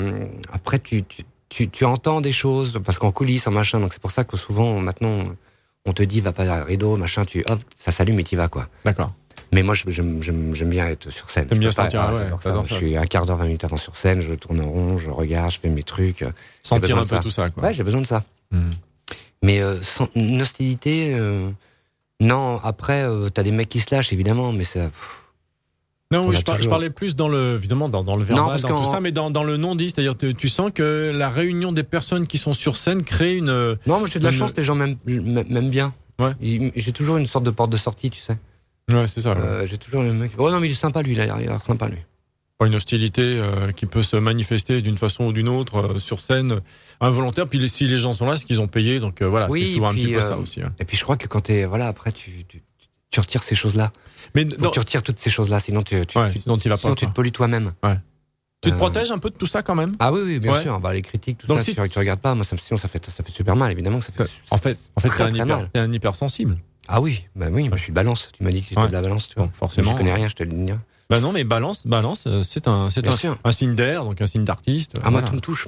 tu entends des choses, parce qu'en coulisses, en machin, donc c'est pour ça que souvent, maintenant, on te dit, va pas à rideau, machin, hop, ça s'allume et t'y vas, quoi. D'accord. Mais moi, j'aime bien être sur scène. T'aimes bien sortir, Je suis un quart d'heure, 20 minutes avant sur scène, je tourne en rond, je regarde, je fais mes trucs. Sentir un peu tout ça, quoi. Ouais, j'ai besoin de ça. Mais sans une hostilité, non, après, t'as des mecs qui se lâchent, évidemment, mais ça... Non, oui, je parlais plus évidemment, dans le verbal, dans tout ça, mais dans le non-dit, c'est-à-dire tu sens que la réunion des personnes qui sont sur scène crée une... Non, mais j'ai de la chance, les gens m'aiment bien. Ouais. J'ai toujours une sorte de porte de sortie, tu sais. Ouais, c'est ça. J'ai toujours le mec... Oh non, mais il est sympa, lui, il a l'air sympa, lui. Pas une hostilité qui peut se manifester d'une façon ou d'une autre sur scène, involontaire. Puis si les gens sont là, c'est qu'ils ont payé, donc voilà, oui, c'est souvent un petit peu ça aussi. Et puis je crois que quand après tu retires ces choses-là. Mais tu retires toutes ces choses-là, sinon tu te pollues toi-même. Ouais. Tu te protèges un peu de tout ça quand même. Ah oui, bien sûr. Bah les critiques, tout donc ça, si tu regardes pas, moi sinon ça fait super mal, évidemment que ça fait. En fait, t'es un hypersensible. Ah oui, oui, moi je suis balance. Tu m'as dit que tu étais de la balance, tu vois. Donc, forcément. Je connais rien, je te le dis. Bah non, mais balance, c'est un signe d'air, donc un signe d'artiste. Ah, moi, tout me touche.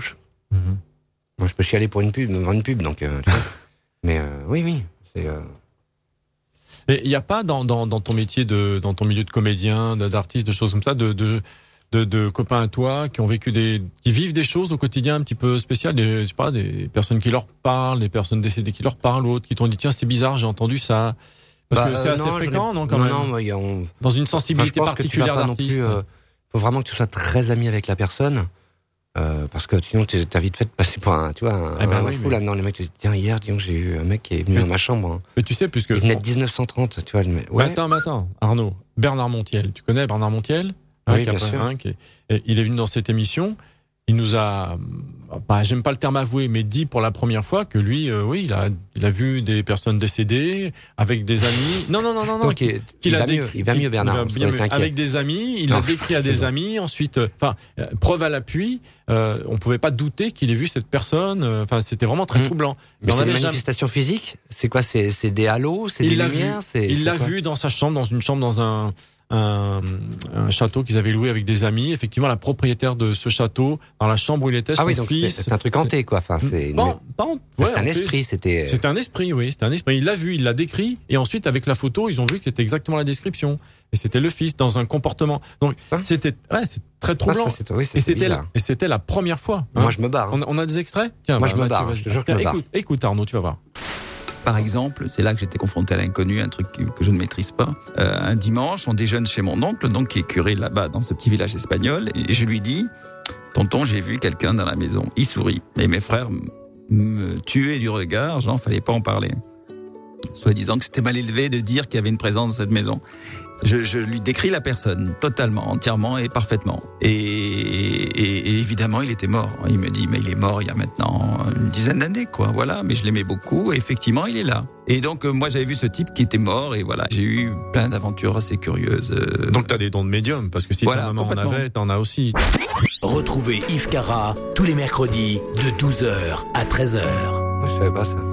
Moi, je peux chialer pour une pub, donc, tu vois. Mais, oui, c'est, Et il n'y a pas dans ton métier dans ton milieu de comédien, d'artiste, de choses comme ça, de copains à toi qui ont qui vivent des choses au quotidien un petit peu spéciales, je sais pas, des personnes qui leur parlent, des personnes décédées qui leur parlent, ou autres, qui t'ont dit, tiens, c'est bizarre, j'ai entendu ça. Parce que c'est assez fréquent, non, quand même. Non, moi, dans une sensibilité particulière d'artiste. Faut vraiment que tu sois très ami avec la personne, parce que sinon t'as vite fait de passer pour un fou là. Non, les mecs te disent, tiens, hier, disons que j'ai eu un mec qui est venu dans ma chambre. Mais tu sais, puisque. Il venait de 1930, tu vois. Ouais. Attends, Arnaud. Bernard Montiel. Tu connais Bernard Montiel? Oui, bien sûr. Il est venu dans cette émission. Il nous a, j'aime pas le terme avoué, mais dit pour la première fois que lui, il a vu des personnes décédées avec des amis. Non. Donc, il va mieux, Bernard. Avec des amis, il a décrit à des amis. Ensuite, preuve à l'appui, on pouvait pas douter qu'il ait vu cette personne. C'était vraiment très troublant. Mais c'est des manifestations physiques. C'est quoi? C'est des halos, c'est des lumières. Il l'a vu dans sa chambre, dans un château qu'ils avaient loué avec des amis. Effectivement, la propriétaire de ce château, dans la chambre où il était, son fils. C'est un truc hanté, quoi. Enfin, c'est un esprit, c'était. C'était un esprit, oui. C'était un esprit. Il l'a vu, il l'a décrit, et ensuite, avec la photo, ils ont vu que c'était exactement la description. Et c'était le fils dans un comportement. Donc, c'est très troublant. Et c'était la première fois. Moi, je me barre. On a des extraits? Tiens, moi, je me barre. Je te jure que je me barre. Écoute, Arnaud, tu vas voir. Par exemple, c'est là que j'étais confronté à l'inconnu, un truc que je ne maîtrise pas. Un dimanche, on déjeune chez mon oncle, donc qui est curé là-bas dans ce petit village espagnol, et je lui dis, tonton, j'ai vu quelqu'un dans la maison. Il sourit. Et mes frères me tuaient du regard, fallait pas en parler. Soit disant que c'était mal élevé de dire qu'il y avait une présence dans cette maison. Je lui décris la personne, totalement, entièrement et parfaitement. Et évidemment, il était mort. Il me dit, mais il est mort il y a maintenant une dizaine d'années, quoi. Voilà, mais je l'aimais beaucoup et effectivement, il est là. Et donc, moi, j'avais vu ce type qui était mort et voilà, j'ai eu plein d'aventures assez curieuses. Donc, t'as des dons de médium, parce que si ta maman en avait, t'en as aussi. Retrouvez Yves Cara tous les mercredis de 12h à 13h. Moi, je savais pas ça.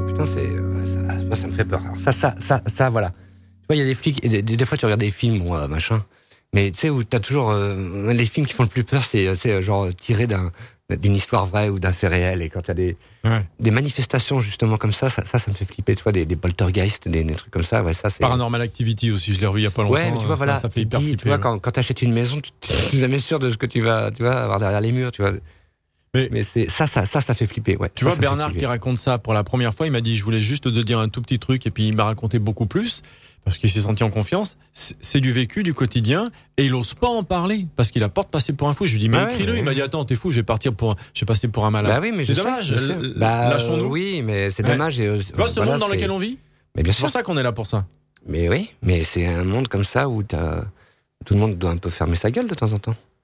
Ça me fait peur. Alors, ça, voilà. Il y a des flics, des fois tu regardes des films, machin, mais tu sais, où t'as toujours, les films qui font le plus peur, c'est genre tiré d'une histoire vraie ou d'un fait réel, et quand t'as des manifestations justement comme ça me fait flipper, tu vois, des poltergeists, des trucs comme ça, ça c'est... Paranormal Activity aussi, je l'ai revu il y a pas longtemps. Ouais, mais tu vois, voilà, ça fait hyper flipper. Tu vois, quand t'achètes une maison, tu n'es jamais sûr de ce que tu vas avoir derrière les murs, tu vois. Mais c'est ça fait flipper, ouais. Tu vois, Bernard qui raconte ça pour la première fois, il m'a dit, je voulais juste te dire un tout petit truc, et puis il m'a raconté beaucoup plus, parce qu'il s'est senti en confiance. C'est du vécu, du quotidien, et il ose pas en parler, parce qu'il a peur de passer pour un fou. Je lui dis, mais écris-le. Il m'a dit, attends, t'es fou, je vais passer pour un malade. Bah oui, mais c'est dommage. Lâchons-nous. Oui, mais c'est dommage. Tu vois ce monde dans lequel on vit? Mais bien sûr. C'est pour ça qu'on est là pour ça. Mais oui, mais c'est un monde comme ça où tout le monde doit un peu fermer sa gueule de temps en temps.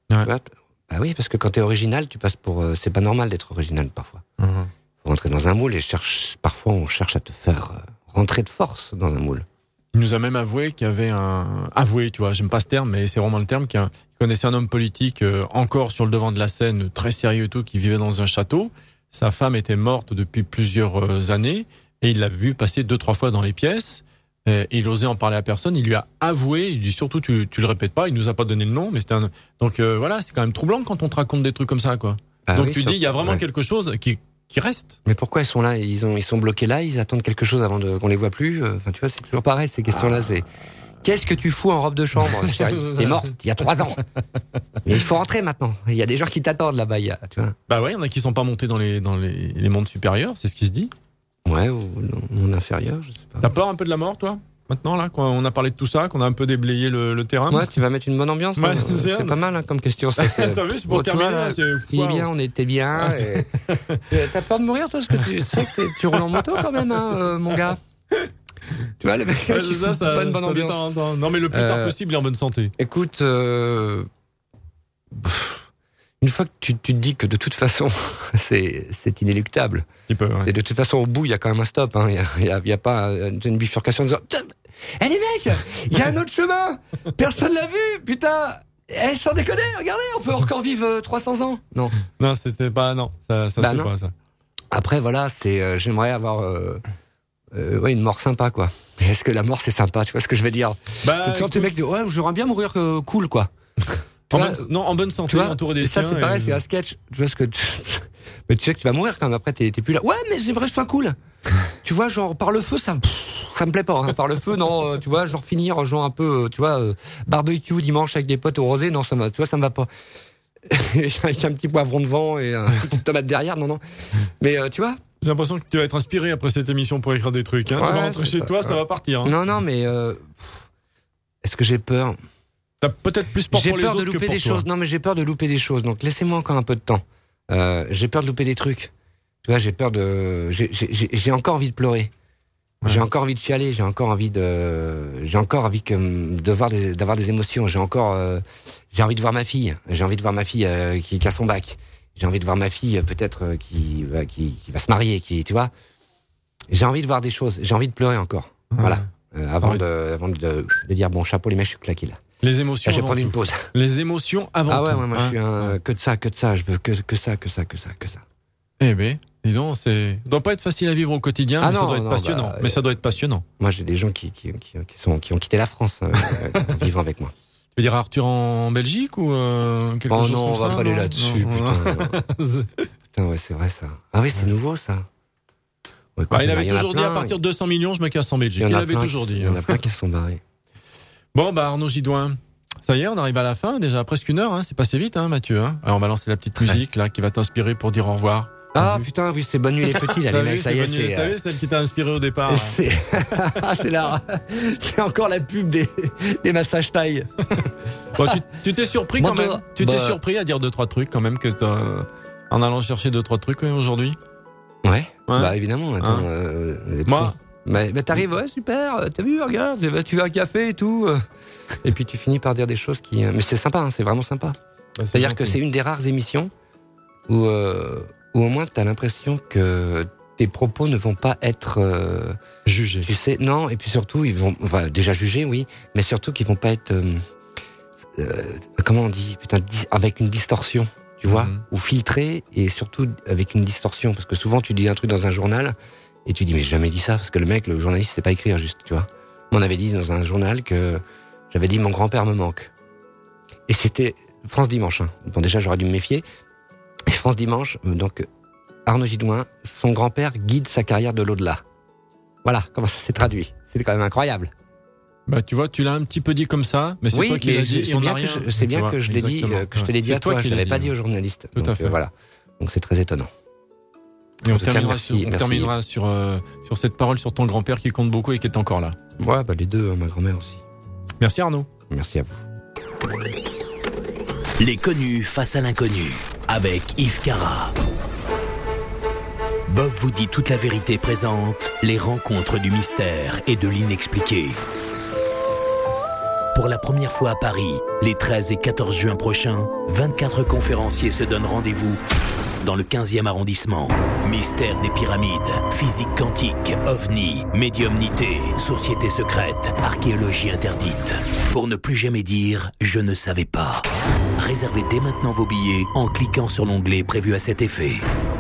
Ouais. Tu vois, bah oui, parce que quand t'es original, tu passes pour. C'est pas normal d'être original parfois. Faut rentrer dans un moule et parfois on cherche à te faire rentrer de force dans un moule. Il nous a même avoué qu'il y avait avoué, tu vois, j'aime pas ce terme, mais c'est vraiment le terme, qu'il connaissait un homme politique encore sur le devant de la scène, très sérieux et tout, qui vivait dans un château. Sa femme était morte depuis plusieurs années et il l'a vu passer 2-3 fois dans les pièces. Et il osait en parler à personne. Il lui a avoué. Il dit surtout tu le répètes pas. Il nous a pas donné le nom, mais c'était donc voilà, c'est quand même troublant quand on te raconte des trucs comme ça, quoi. Ah donc oui, tu dis il y a vraiment quelque chose qui reste. Mais pourquoi ils sont là? Ils sont bloqués là. Ils attendent quelque chose avant qu'on les voit plus. Enfin, tu vois, c'est toujours pareil ces questions-là. C'est qu'est-ce que tu fous en robe de chambre, chérie? T'es morte il y a 3 ans. Mais il faut rentrer maintenant. Il y a des gens qui t'attendent là-bas. Tu vois. Bah ouais, il y en a qui sont pas montés dans les mondes supérieurs. C'est ce qui se dit. Ouais, ou mon inférieur, je sais pas. T'as peur un peu de la mort, toi? Maintenant, là, quand on a parlé de tout ça, qu'on a un peu déblayé le terrain. Ouais, tu vas mettre une bonne ambiance. Ouais, c'est pas mal comme question. Ça, t'as vu, c'est pour terminer. Là, il est bien, on était bien. T'as peur de mourir, toi, parce que tu sais que tu roules en moto quand même, hein, mon gars. Tu vois, le mec qui fout pas une bonne ambiance. Non, mais le plus tard possible, il est en bonne santé. Écoute, une fois que tu te dis que de toute façon, c'est inéluctable. Ouais. Et de toute façon, au bout, il y a quand même un stop. Hein. Il y a pas une bifurcation en disant « Eh les mecs, il y a un autre chemin. Personne l'a vu, putain. Sans déconner, regardez, on peut encore vivre 300 ans. » Non. Non, c'était pas... Non, ça se fait pas, ça. Après, voilà, j'aimerais avoir une mort sympa, quoi. Est-ce que la mort, c'est sympa? Tu vois ce que je veux dire? Tu mecs disent « Ouais, j'aimerais bien mourir cool, quoi. » En bonne santé, entouré des siens. Ça, c'est pareil, c'est un sketch. Tu vois ce que mais tu sais que tu vas mourir quand même. Après, t'es plus là. Ouais, mais j'aimerais que ce soit cool. Tu vois, genre, par le feu, ça me plaît pas. Hein. Par le feu, non, tu vois, genre finir, genre un peu, tu vois, barbecue dimanche avec des potes au rosé, non, ça me va pas. Avec un petit poivron devant et une petite tomate derrière, non. Mais tu vois. J'ai l'impression que tu vas être inspiré après cette émission pour écrire des trucs. Hein. Ouais, tu vas rentrer chez toi, ça va partir. Hein. Non, mais est-ce que j'ai peur? T'as peut-être plus peur pour les autres que pour toi. J'ai peur de louper des choses. Non, mais j'ai peur de louper des choses. Donc laissez-moi encore un peu de temps. J'ai peur de louper des trucs. Tu vois, j'ai peur de. J'ai encore envie de pleurer. Ouais. J'ai encore envie de chialer. J'ai encore envie d'avoir des émotions. J'ai envie de voir ma fille. J'ai envie de voir ma fille qui a son bac. J'ai envie de voir ma fille peut-être qui va se marier. Tu vois. J'ai envie de voir des choses. J'ai envie de pleurer encore. Ouais. Voilà. Avant de dire bon chapeau les mecs, je suis claqué là. Les émotions. Je vais prendre une pause. Les émotions avant tout. Ah ouais, moi je suis que de ça. Je veux que ça. Eh ben, dis donc, ça doit pas être facile à vivre au quotidien, mais ça doit être passionnant. Mais ça doit être passionnant. Moi, j'ai des gens qui ont quitté la France vivant avec moi. Tu veux dire Arthur en Belgique ou quelque chose comme ça? Oh non, on va pas aller là-dessus. Putain, ouais, c'est vrai ça. Ah oui, c'est nouveau ça. Ouais, il avait toujours dit à partir de 200 millions, je me casse en Belgique. Il avait toujours dit. Il y en a plein qui se sont barrés. Bon, Arnaud Gidouin, ça y est, on arrive à la fin, déjà presque 1 heure, hein. C'est passé vite, hein, Mathieu. Hein. Alors, on va lancer la petite musique là qui va t'inspirer pour dire au revoir. Ah putain, oui, c'est Bonne Nuit les Petits, là, les mecs, ça y est. T'as vu celle qui t'a inspiré au départ? C'est encore la pub des massages taille. Bon, tu t'es surpris quand même. Tu t'es surpris à dire 2-3 trucs quand même en allant chercher 2-3 trucs aujourd'hui. Ouais. Bah évidemment. Attends, moi. Bah t'arrives, ouais, super, t'as vu, regarde, tu veux un café et tout. Et puis tu finis par dire des choses qui... Mais c'est sympa, hein, c'est vraiment sympa. Bah, c'est-à-dire que c'est une des rares émissions où au moins t'as l'impression que tes propos ne vont pas être... jugés. Tu sais, non, et puis surtout, ils vont... Enfin, déjà jugés, oui, mais surtout qu'ils vont pas être... comment on dit? Putain, avec une distorsion, tu vois, ou filtrés, et surtout avec une distorsion. Parce que souvent, tu dis un truc dans un journal... Et tu dis, mais j'ai jamais dit ça, parce que le journaliste, sait pas écrire juste, tu vois. Moi, on avait dit dans un journal que j'avais dit mon grand-père me manque. Et c'était France Dimanche, hein. Bon, déjà, j'aurais dû me méfier. Et France Dimanche, donc, Arnaud Gidouin, son grand-père guide sa carrière de l'au-delà. Voilà, comment ça s'est traduit. C'était quand même incroyable. Bah, tu vois, tu l'as un petit peu dit comme ça, mais c'est toi qui l'as dit. C'est bien que je l'ai dit, que je te l'ai dit à toi, je l'avais pas dit aux journalistes. Tout à fait. Voilà. Donc, c'est très étonnant. Et on terminera sur cette parole sur ton grand-père qui compte beaucoup et qui est encore là. Ouais, bah les deux, ma grand-mère aussi. Merci Arnaud. Merci à vous. Les connus face à l'inconnu avec Yves Cara. Bob vous dit toute la vérité présente, les rencontres du mystère et de l'inexpliqué. Pour la première fois à Paris, les 13 et 14 juin prochains, 24 conférenciers se donnent rendez-vous dans le 15e arrondissement. Mystère des pyramides, physique quantique, ovni, médiumnité, société secrète, archéologie interdite. Pour ne plus jamais dire « je ne savais pas ». Réservez dès maintenant vos billets en cliquant sur l'onglet prévu à cet effet.